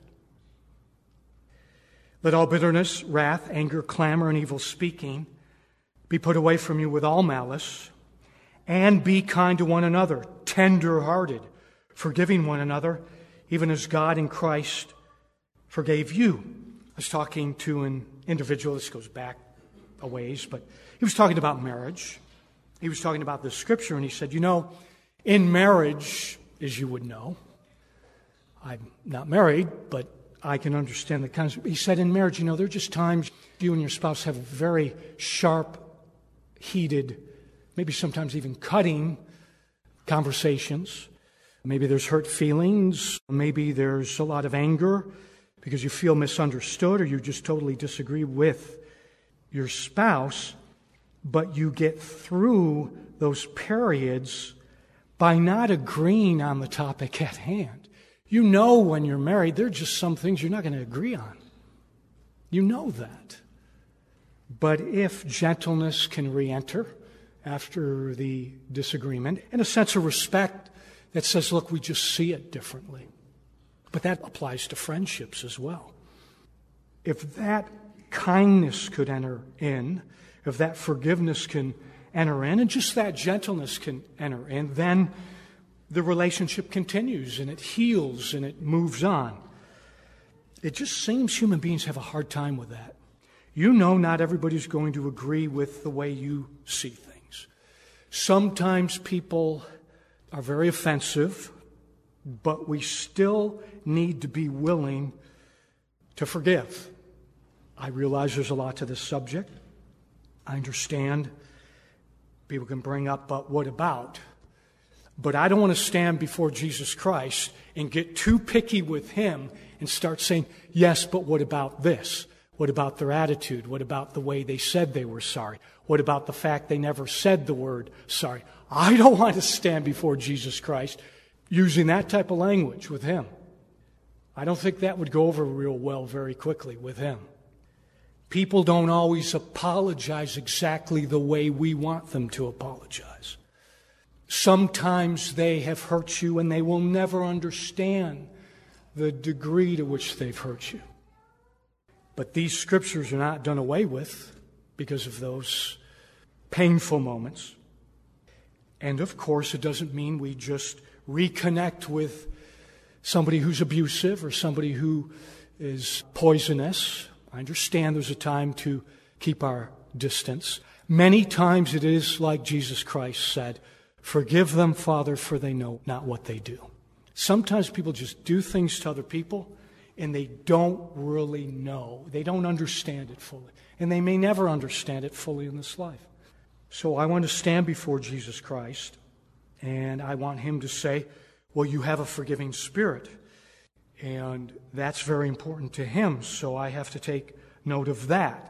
Let all bitterness, wrath, anger, clamor, and evil speaking be put away from you with all malice, and be kind to one another, tender-hearted, forgiving one another, even as God in Christ forgave you. I was talking to an individual, this goes back a ways, but he was talking about marriage. He was talking about the Scripture, and he said, in marriage, as you would know, I'm not married, but I can understand the kinds. He said in marriage, there are just times you and your spouse have very sharp, heated, maybe sometimes even cutting conversations. Maybe there's hurt feelings. Maybe there's a lot of anger because you feel misunderstood or you just totally disagree with your spouse. But you get through those periods by not agreeing on the topic at hand. When you're married, there are just some things you're not going to agree on. You know that. But if gentleness can re-enter after the disagreement, and a sense of respect that says, look, we just see it differently. But that applies to friendships as well. If that kindness could enter in, if that forgiveness can enter in, and just that gentleness can enter in, then the relationship continues and it heals and it moves on. It just seems human beings have a hard time with that. Not everybody's going to agree with the way you see things. Sometimes people are very offensive, but we still need to be willing to forgive. I realize there's a lot to this subject. I understand people can bring up, but what about? But I don't want to stand before Jesus Christ and get too picky with Him and start saying, yes, but what about this? What about their attitude? What about the way they said they were sorry? What about the fact they never said the word sorry? I don't want to stand before Jesus Christ using that type of language with Him. I don't think that would go over real well very quickly with Him. People don't always apologize exactly the way we want them to apologize. Sometimes they have hurt you and they will never understand the degree to which they've hurt you. But these scriptures are not done away with because of those painful moments. And of course, it doesn't mean we just reconnect with somebody who's abusive or somebody who is poisonous. I understand there's a time to keep our distance. Many times it is like Jesus Christ said, "Forgive them, Father, for they know not what they do." Sometimes people just do things to other people and they don't really know. They don't understand it fully. And they may never understand it fully in this life. So I want to stand before Jesus Christ and I want him to say, well, you have a forgiving spirit. And that's very important to him. So I have to take note of that.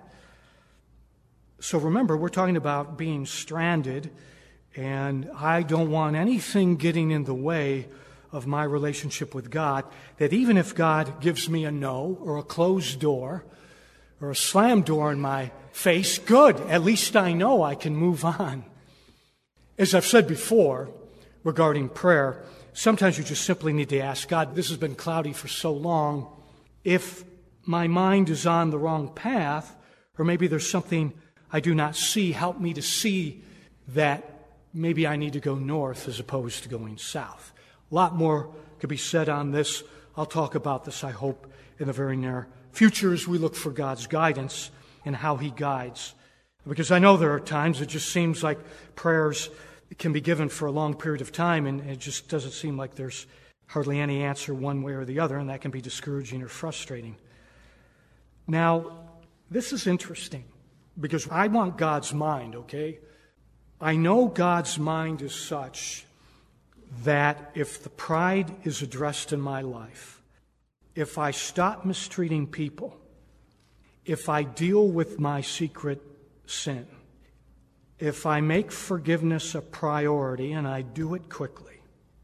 So remember, we're talking about being stranded, and I don't want anything getting in the way of my relationship with God, that even if God gives me a no or a closed door or a slammed door in my face, good, at least I know I can move on. As I've said before regarding prayer, sometimes you just simply need to ask God, this has been cloudy for so long, if my mind is on the wrong path, or maybe there's something I do not see, help me to see that maybe I need to go north as opposed to going south. A lot more could be said on this. I'll talk about this, I hope, in the very near future as we look for God's guidance and how he guides. Because I know there are times it just seems like prayers can be given for a long period of time and it just doesn't seem like there's hardly any answer one way or the other, and that can be discouraging or frustrating. Now, this is interesting because I want God's mind, okay? I know God's mind is such that if the pride is addressed in my life, if I stop mistreating people, if I deal with my secret sin, if I make forgiveness a priority and I do it quickly,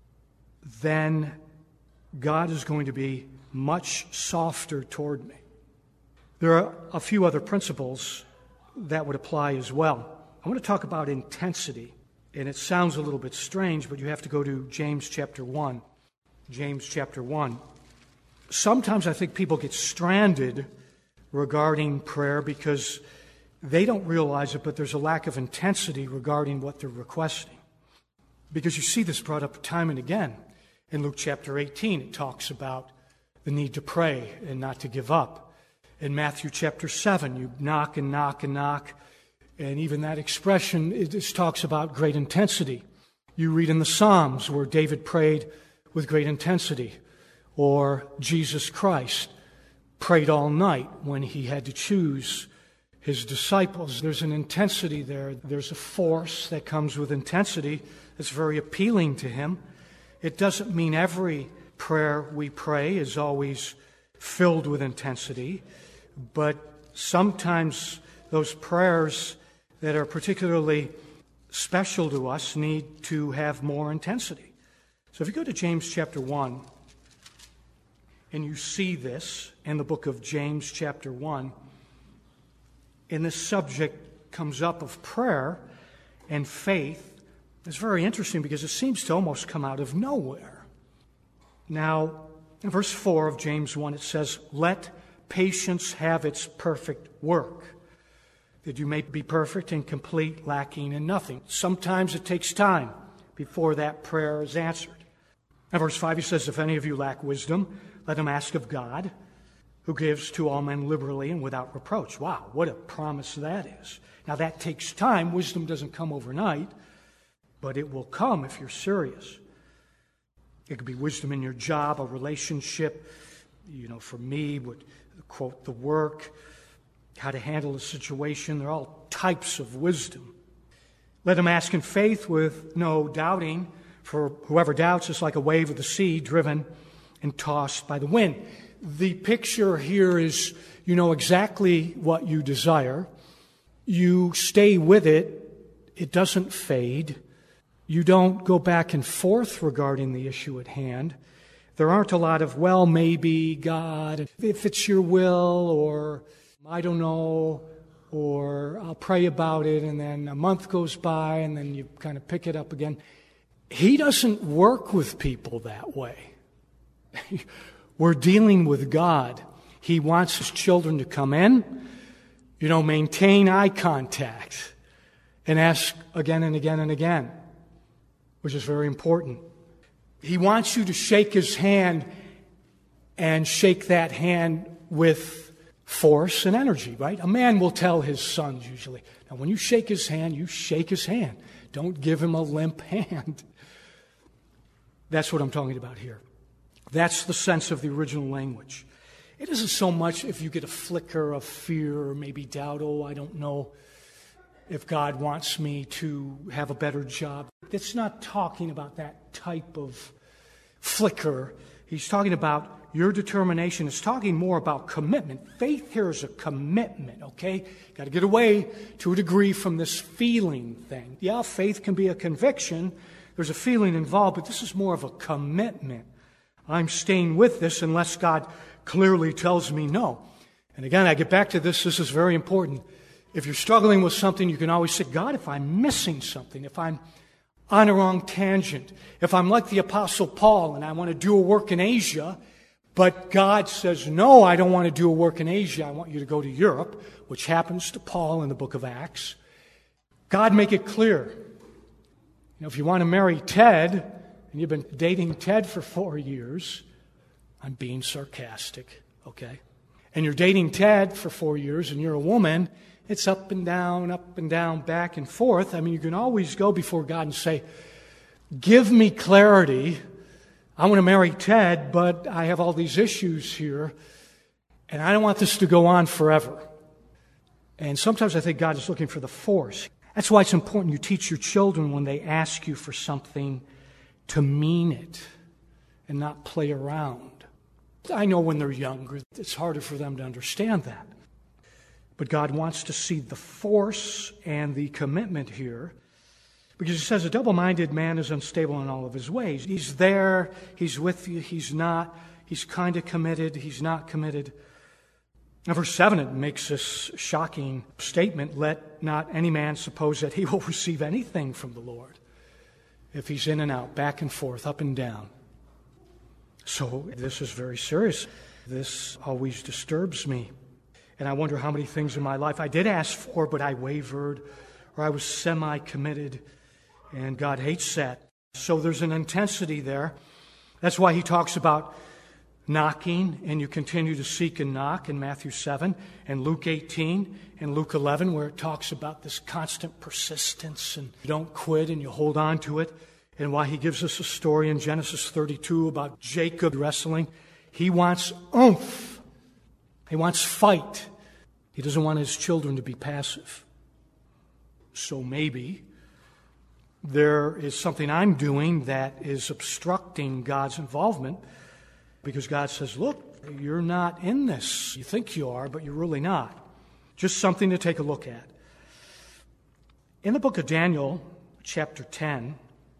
then God is going to be much softer toward me. There are a few other principles that would apply as well. I want to talk about intensity. And it sounds a little bit strange, but you have to go to James chapter 1. James chapter 1. Sometimes I think people get stranded regarding prayer because they don't realize it, but there's a lack of intensity regarding what they're requesting. Because you see this brought up time and again. In Luke chapter 18, it talks about the need to pray and not to give up. In Matthew chapter 7, you knock and knock and knock. And even that expression, it just talks about great intensity. You read in the Psalms where David prayed with great intensity. Or Jesus Christ prayed all night when he had to choose his disciples. There's an intensity there. There's a force that comes with intensity that's very appealing to him. It doesn't mean every prayer we pray is always filled with intensity, but sometimes those prayers that are particularly special to us need to have more intensity. So if you go to James chapter 1, and you see this in the book of James chapter 1, and this subject comes up of prayer and faith, it's very interesting because it seems to almost come out of nowhere. Now, in verse 4 of James 1, it says, "Let patience have its perfect work, that you may be perfect and complete, lacking in nothing." Sometimes it takes time before that prayer is answered. In verse 5, he says, "If any of you lack wisdom, let him ask of God, who gives to all men liberally and without reproach." Wow, what a promise that is. Now that takes time. Wisdom doesn't come overnight, but it will come if you're serious. It could be wisdom in your job, a relationship. For me, would quote the work, how to handle a situation. There are all types of wisdom. Let him ask in faith with no doubting, for whoever doubts is like a wave of the sea driven and tossed by the wind. The picture here is, you know exactly what you desire. You stay with it. It doesn't fade. You don't go back and forth regarding the issue at hand. There aren't a lot of, well, maybe, God, if it's your will, or I don't know, or I'll pray about it, and then a month goes by, and then you kind of pick it up again. He doesn't work with people that way. We're dealing with God. He wants His children to come in, maintain eye contact and ask again and again and again, which is very important. He wants you to shake His hand and shake that hand with force and energy, right? A man will tell his sons usually, now when you shake his hand, you shake his hand. Don't give him a limp hand. That's what I'm talking about here. That's the sense of the original language. It isn't so much if you get a flicker of fear or maybe doubt, I don't know if God wants me to have a better job. It's not talking about that type of flicker. He's talking about your determination. It's talking more about commitment. Faith here is a commitment, okay? Got to get away to a degree from this feeling thing. Yeah, faith can be a conviction. There's a feeling involved, but this is more of a commitment. I'm staying with this unless God clearly tells me no. And again, I get back to this. This is very important. If you're struggling with something, you can always say, God, if I'm missing something, if I'm on a wrong tangent, if I'm like the Apostle Paul and I want to do a work in Asia, but God says, no, I don't want to do a work in Asia. I want you to go to Europe, which happens to Paul in the book of Acts. God make it clear. If you want to marry Ted, and you've been dating Ted for 4 years, I'm being sarcastic, okay? And you're dating Ted for 4 years, and you're a woman, it's up and down, back and forth. You can always go before God and say, give me clarity. I want to marry Ted, but I have all these issues here, and I don't want this to go on forever. And sometimes I think God is looking for the force. That's why it's important you teach your children when they ask you for something to mean it and not play around. I know when they're younger, it's harder for them to understand that. But God wants to see the force and the commitment here. Because He says a double-minded man is unstable in all of his ways. He's there, he's with you, he's not. He's kind of committed, he's not committed. In verse 7, it makes this shocking statement, let not any man suppose that he will receive anything from the Lord if he's in and out, back and forth, up and down. So this is very serious. This always disturbs me. And I wonder how many things in my life I did ask for, but I wavered, or I was semi-committed, and God hates that. So there's an intensity there. That's why He talks about knocking, and you continue to seek and knock in Matthew 7, and Luke 18, and Luke 11, where it talks about this constant persistence, and you don't quit, and you hold on to it. And why He gives us a story in Genesis 32 about Jacob wrestling. He wants oomph. He wants fight. He doesn't want his children to be passive. So maybe there is something I'm doing that is obstructing God's involvement, because God says, look, you're not in this. You think you are, but you're really not. Just something to take a look at. In the book of Daniel, chapter 10,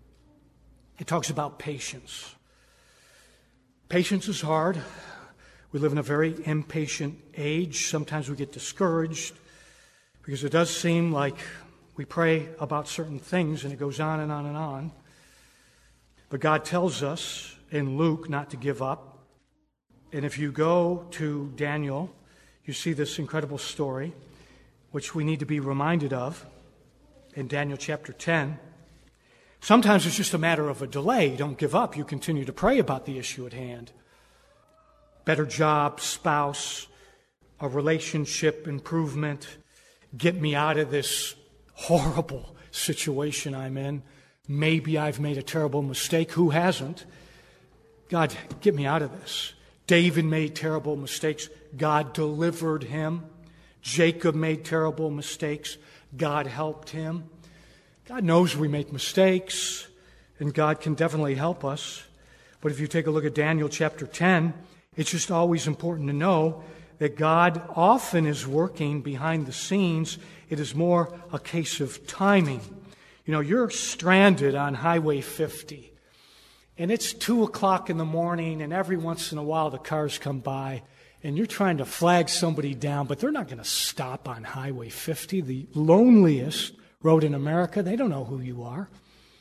it talks about patience. Patience is hard. We live in a very impatient age. Sometimes we get discouraged because it does seem like we pray about certain things and it goes on and on and on. But God tells us in Luke not to give up. And if you go to Daniel, you see this incredible story, which we need to be reminded of in Daniel chapter 10. Sometimes it's just a matter of a delay. You don't give up. You continue to pray about the issue at hand. Better job, spouse, a relationship improvement. Get me out of this horrible situation I'm in. Maybe I've made a terrible mistake. Who hasn't? God, get me out of this. David made terrible mistakes. God delivered him. Jacob made terrible mistakes. God helped him. God knows we make mistakes, and God can definitely help us. But if you take a look at Daniel chapter 10, it's just always important to know that God often is working behind the scenes. It is more a case of timing. You're stranded on Highway 50, and it's 2 o'clock in the morning, and every once in a while the cars come by, and you're trying to flag somebody down, but they're not going to stop on Highway 50, the loneliest road in America. They don't know who you are.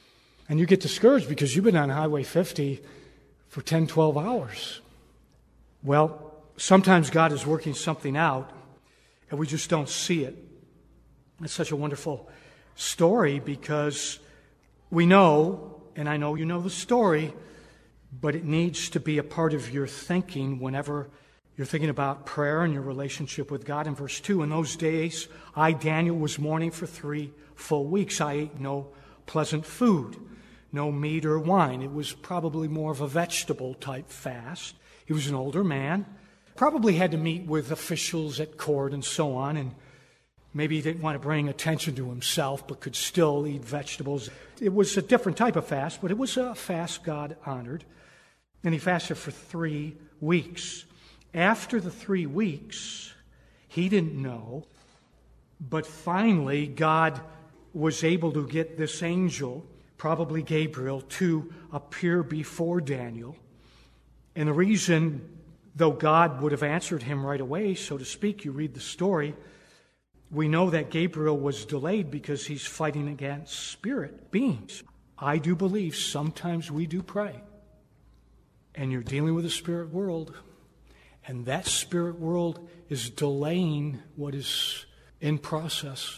And you get discouraged because you've been on Highway 50 for 10, 12 hours. Well, sometimes God is working something out, and we just don't see it. It's such a wonderful story because we know, and I know you know the story, but it needs to be a part of your thinking whenever you're thinking about prayer and your relationship with God. In verse 2, in those days, I, Daniel, was mourning for 3 full weeks. I ate no pleasant food, no meat or wine. It was probably more of a vegetable-type fast. He was an older man, probably had to meet with officials at court and so on, and maybe he didn't want to bring attention to himself, but could still eat vegetables. It was a different type of fast, but it was a fast God honored. And he fasted for 3 weeks. After the 3 weeks, he didn't know, but finally God was able to get this angel, probably Gabriel, to appear before Daniel. And the reason, though God would have answered him right away, so to speak, you read the story, we know that Gabriel was delayed because he's fighting against spirit beings. I do believe sometimes we do pray, and you're dealing with the spirit world, and that spirit world is delaying what is in process.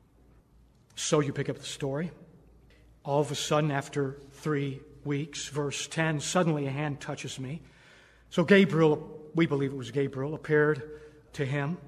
So you pick up the story. All of a sudden, after 3 weeks, verse 10, suddenly a hand touches me. So Gabriel, we believe it was Gabriel, appeared to him.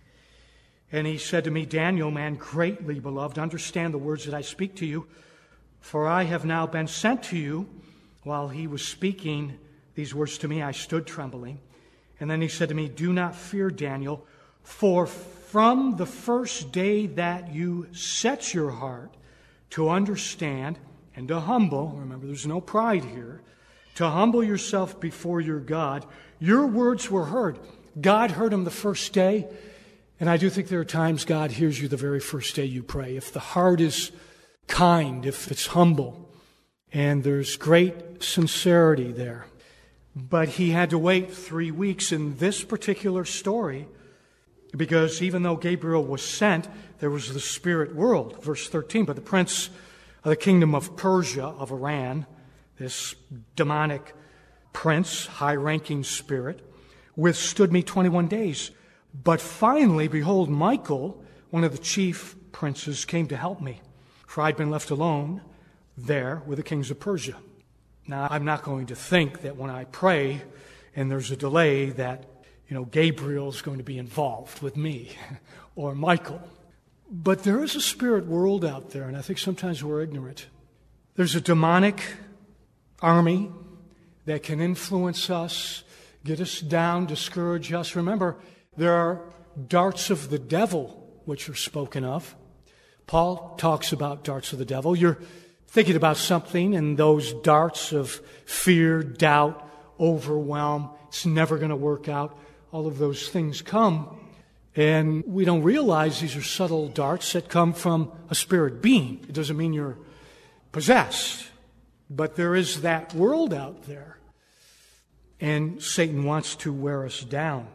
And he said to me, Daniel, man greatly beloved, understand the words that I speak to you, for I have now been sent to you. While he was speaking these words to me, I stood trembling. And then he said to me, do not fear, Daniel, for from the first day that you set your heart to understand and to humble, remember there's no pride here, to humble yourself before your God, your words were heard. God heard them the first day, and I do think there are times God hears you the very first day you pray. If the heart is kind, if it's humble, and there's great sincerity there. But he had to wait 3 weeks in this particular story because even though Gabriel was sent, there was the spirit world. Verse 13, but the prince of the kingdom of Persia, of Iran, this demonic prince, high-ranking spirit, withstood me 21 days. But finally, behold, Michael, one of the chief princes, came to help me, for I'd been left alone there with the kings of Persia. Now, I'm not going to think that when I pray and there's a delay that, Gabriel's going to be involved with me or Michael. But there is a spirit world out there, and I think sometimes we're ignorant. There's a demonic army that can influence us, get us down, discourage us. Remember, there are darts of the devil which are spoken of. Paul talks about darts of the devil. You're thinking about something, and those darts of fear, doubt, overwhelm, it's never going to work out. All of those things come, and we don't realize these are subtle darts that come from a spirit being. It doesn't mean you're possessed, but there is that world out there, and Satan wants to wear us down.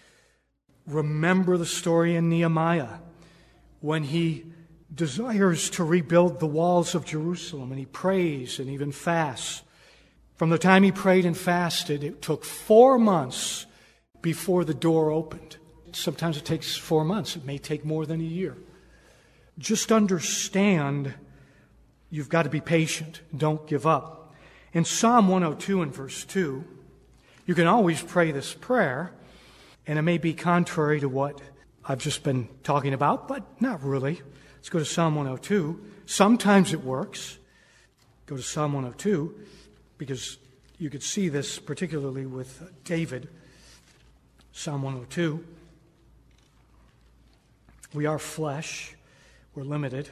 Remember the story in Nehemiah when he desires to rebuild the walls of Jerusalem, and he prays and even fasts. From the time he prayed and fasted, it took 4 months before the door opened. Sometimes it takes 4 months. It may take more than a year. Just understand you've got to be patient. Don't give up. In Psalm 102 and verse 2, you can always pray this prayer, and it may be contrary to what I've just been talking about, but not really. Let's go to Psalm 102. Sometimes it works. Go to Psalm 102, because you could see this particularly with David. Psalm 102. We are flesh. We're limited.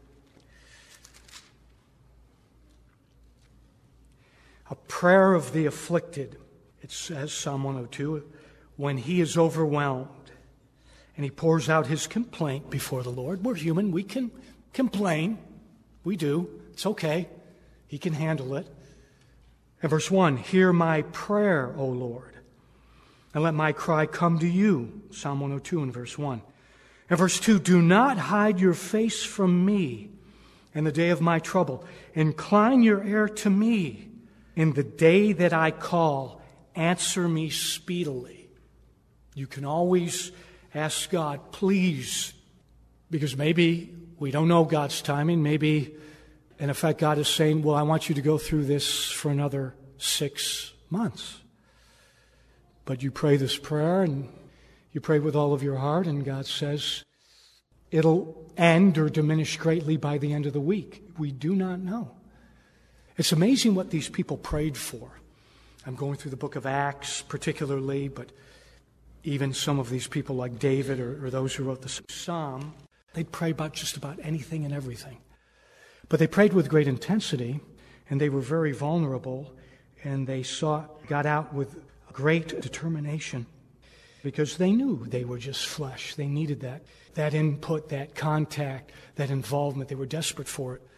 A prayer of the afflicted. It says, Psalm 102, when he is overwhelmed and he pours out his complaint before the Lord. We're human. We can complain. We do. It's okay. He can handle it. And verse 1, hear my prayer, O Lord, and let my cry come to you. Psalm 102 and verse 1. And verse 2, do not hide your face from me in the day of my trouble. Incline your ear to me. In the day that I call, answer me speedily. You can always ask God, please, because maybe we don't know God's timing. Maybe, in effect, God is saying, well, I want you to go through this for another 6 months. But you pray this prayer, and you pray with all of your heart, and God says it'll end or diminish greatly by the end of the week. We do not know. It's amazing what these people prayed for. I'm going through the book of Acts particularly, but even some of these people like David or those who wrote the Psalm, they'd pray about just about anything and everything. But they prayed with great intensity, and they were very vulnerable, and they got out with great determination because they knew they were just flesh. They needed that input, that contact, that involvement. They were desperate for it.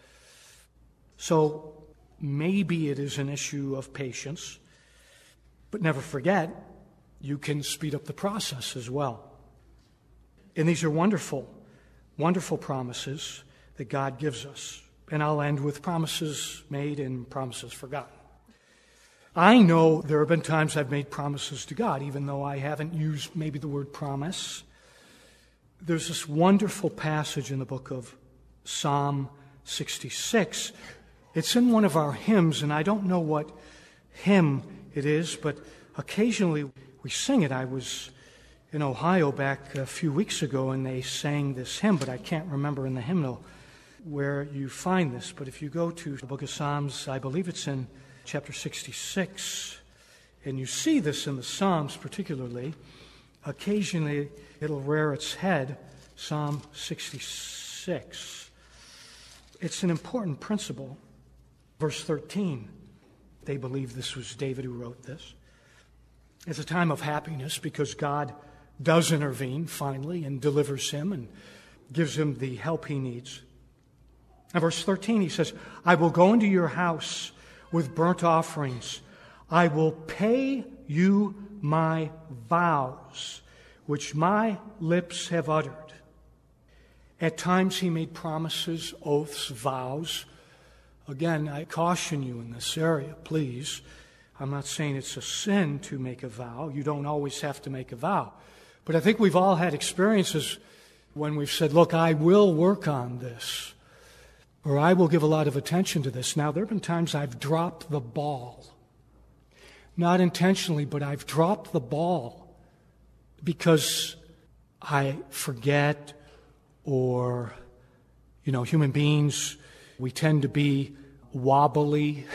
So maybe it is an issue of patience, but never forget, you can speed up the process as well. And these are wonderful, wonderful promises that God gives us. And I'll end with promises made and promises forgotten. I know there have been times I've made promises to God, even though I haven't used maybe the word promise. There's this wonderful passage in the book of Psalm 66. It's in one of our hymns, and I don't know what hymn it is, but occasionally we sing it. I was in Ohio back a few weeks ago, and they sang this hymn, but I can't remember in the hymnal where you find this. But if you go to the book of Psalms, I believe it's in chapter 66, and you see this in the Psalms particularly. Occasionally it'll rear its head, Psalm 66. It's an important principle. Verse 13, they believe this was David who wrote this. It's a time of happiness because God does intervene finally and delivers him and gives him the help he needs. In verse 13 he says, I will go into your house with burnt offerings. I will pay you my vows, which my lips have uttered. At times he made promises, oaths, vows. Again, I caution you in this area, please. I'm not saying it's a sin to make a vow. You don't always have to make a vow. But I think we've all had experiences when we've said, look, I will work on this, or I will give a lot of attention to this. Now, there have been times I've dropped the ball. Not intentionally, but I've dropped the ball because I forget, or, human beings, we tend to be wobbly.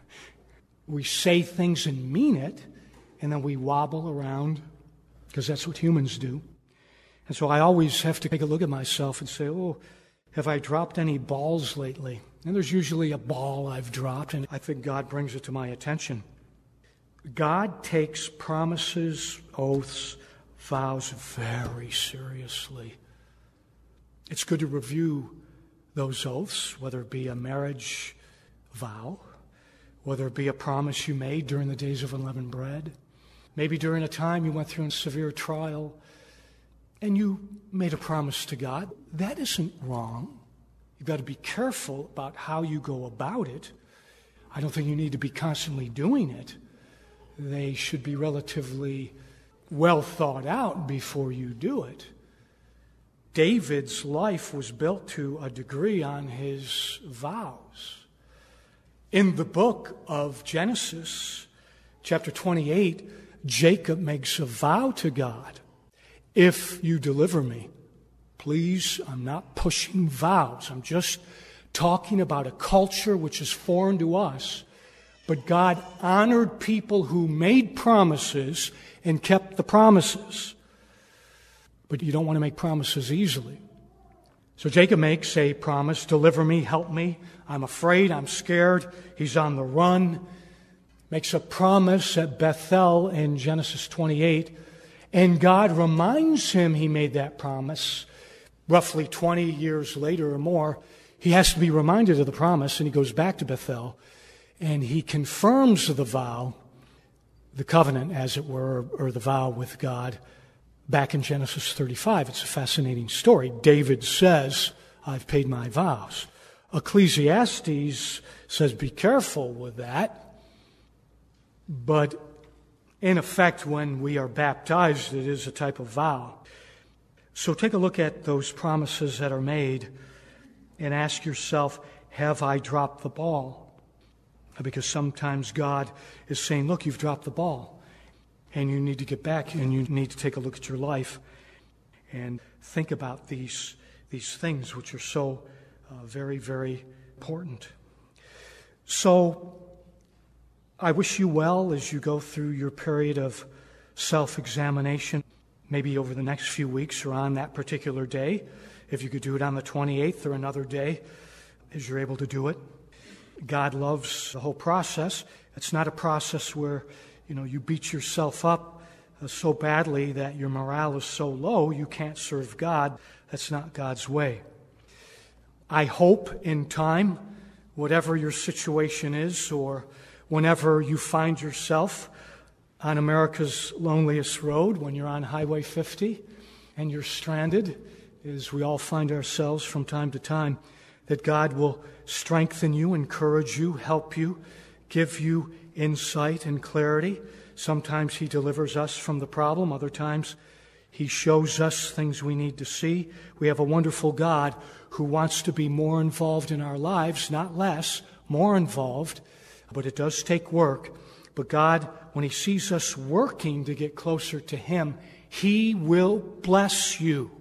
We say things and mean it, and then we wobble around because that's what humans do. And so I always have to take a look at myself and say, have I dropped any balls lately? And there's usually a ball I've dropped, and I think God brings it to my attention. God takes promises, oaths, vows very seriously. It's good to review those oaths, whether it be a marriage vow, whether it be a promise you made during the days of unleavened bread, maybe during a time you went through a severe trial, and you made a promise to God. That isn't wrong. You've got to be careful about how you go about it. I don't think you need to be constantly doing it. They should be relatively well thought out before you do it. David's life was built to a degree on his vows. In the book of Genesis, chapter 28, Jacob makes a vow to God. If you deliver me, please, I'm not pushing vows. I'm just talking about a culture which is foreign to us. But God honored people who made promises and kept the promises. But you don't want to make promises easily. So Jacob makes a promise, deliver me, help me. I'm afraid, I'm scared. He's on the run. Makes a promise at Bethel in Genesis 28. And God reminds him he made that promise. Roughly 20 years later or more, he has to be reminded of the promise, and he goes back to Bethel, and he confirms the vow, the covenant, as it were, or the vow with God, back in Genesis 35. It's a fascinating story. David says, I've paid my vows. Ecclesiastes says be careful with that. But in effect, when we are baptized, it is a type of vow. So take a look at those promises that are made and ask yourself, have I dropped the ball? Because sometimes God is saying, look, you've dropped the ball, and you need to get back, and you need to take a look at your life and think about these things which are so very, very important. So I wish you well as you go through your period of self-examination, maybe over the next few weeks or on that particular day. If you could do it on the 28th or another day, as you're able to do it. God loves the whole process. It's not a process where, you beat yourself up so badly that your morale is so low you can't serve God. That's not God's way. I hope in time, whatever your situation is, or whenever you find yourself on America's loneliest road, when you're on Highway 50 and you're stranded, as we all find ourselves from time to time, that God will strengthen you, encourage you, help you, give you insight and clarity. Sometimes He delivers us from the problem. Other times He shows us things we need to see. We have a wonderful God who wants to be more involved in our lives, not less, more involved. But it does take work. But God, when He sees us working to get closer to Him, He will bless you.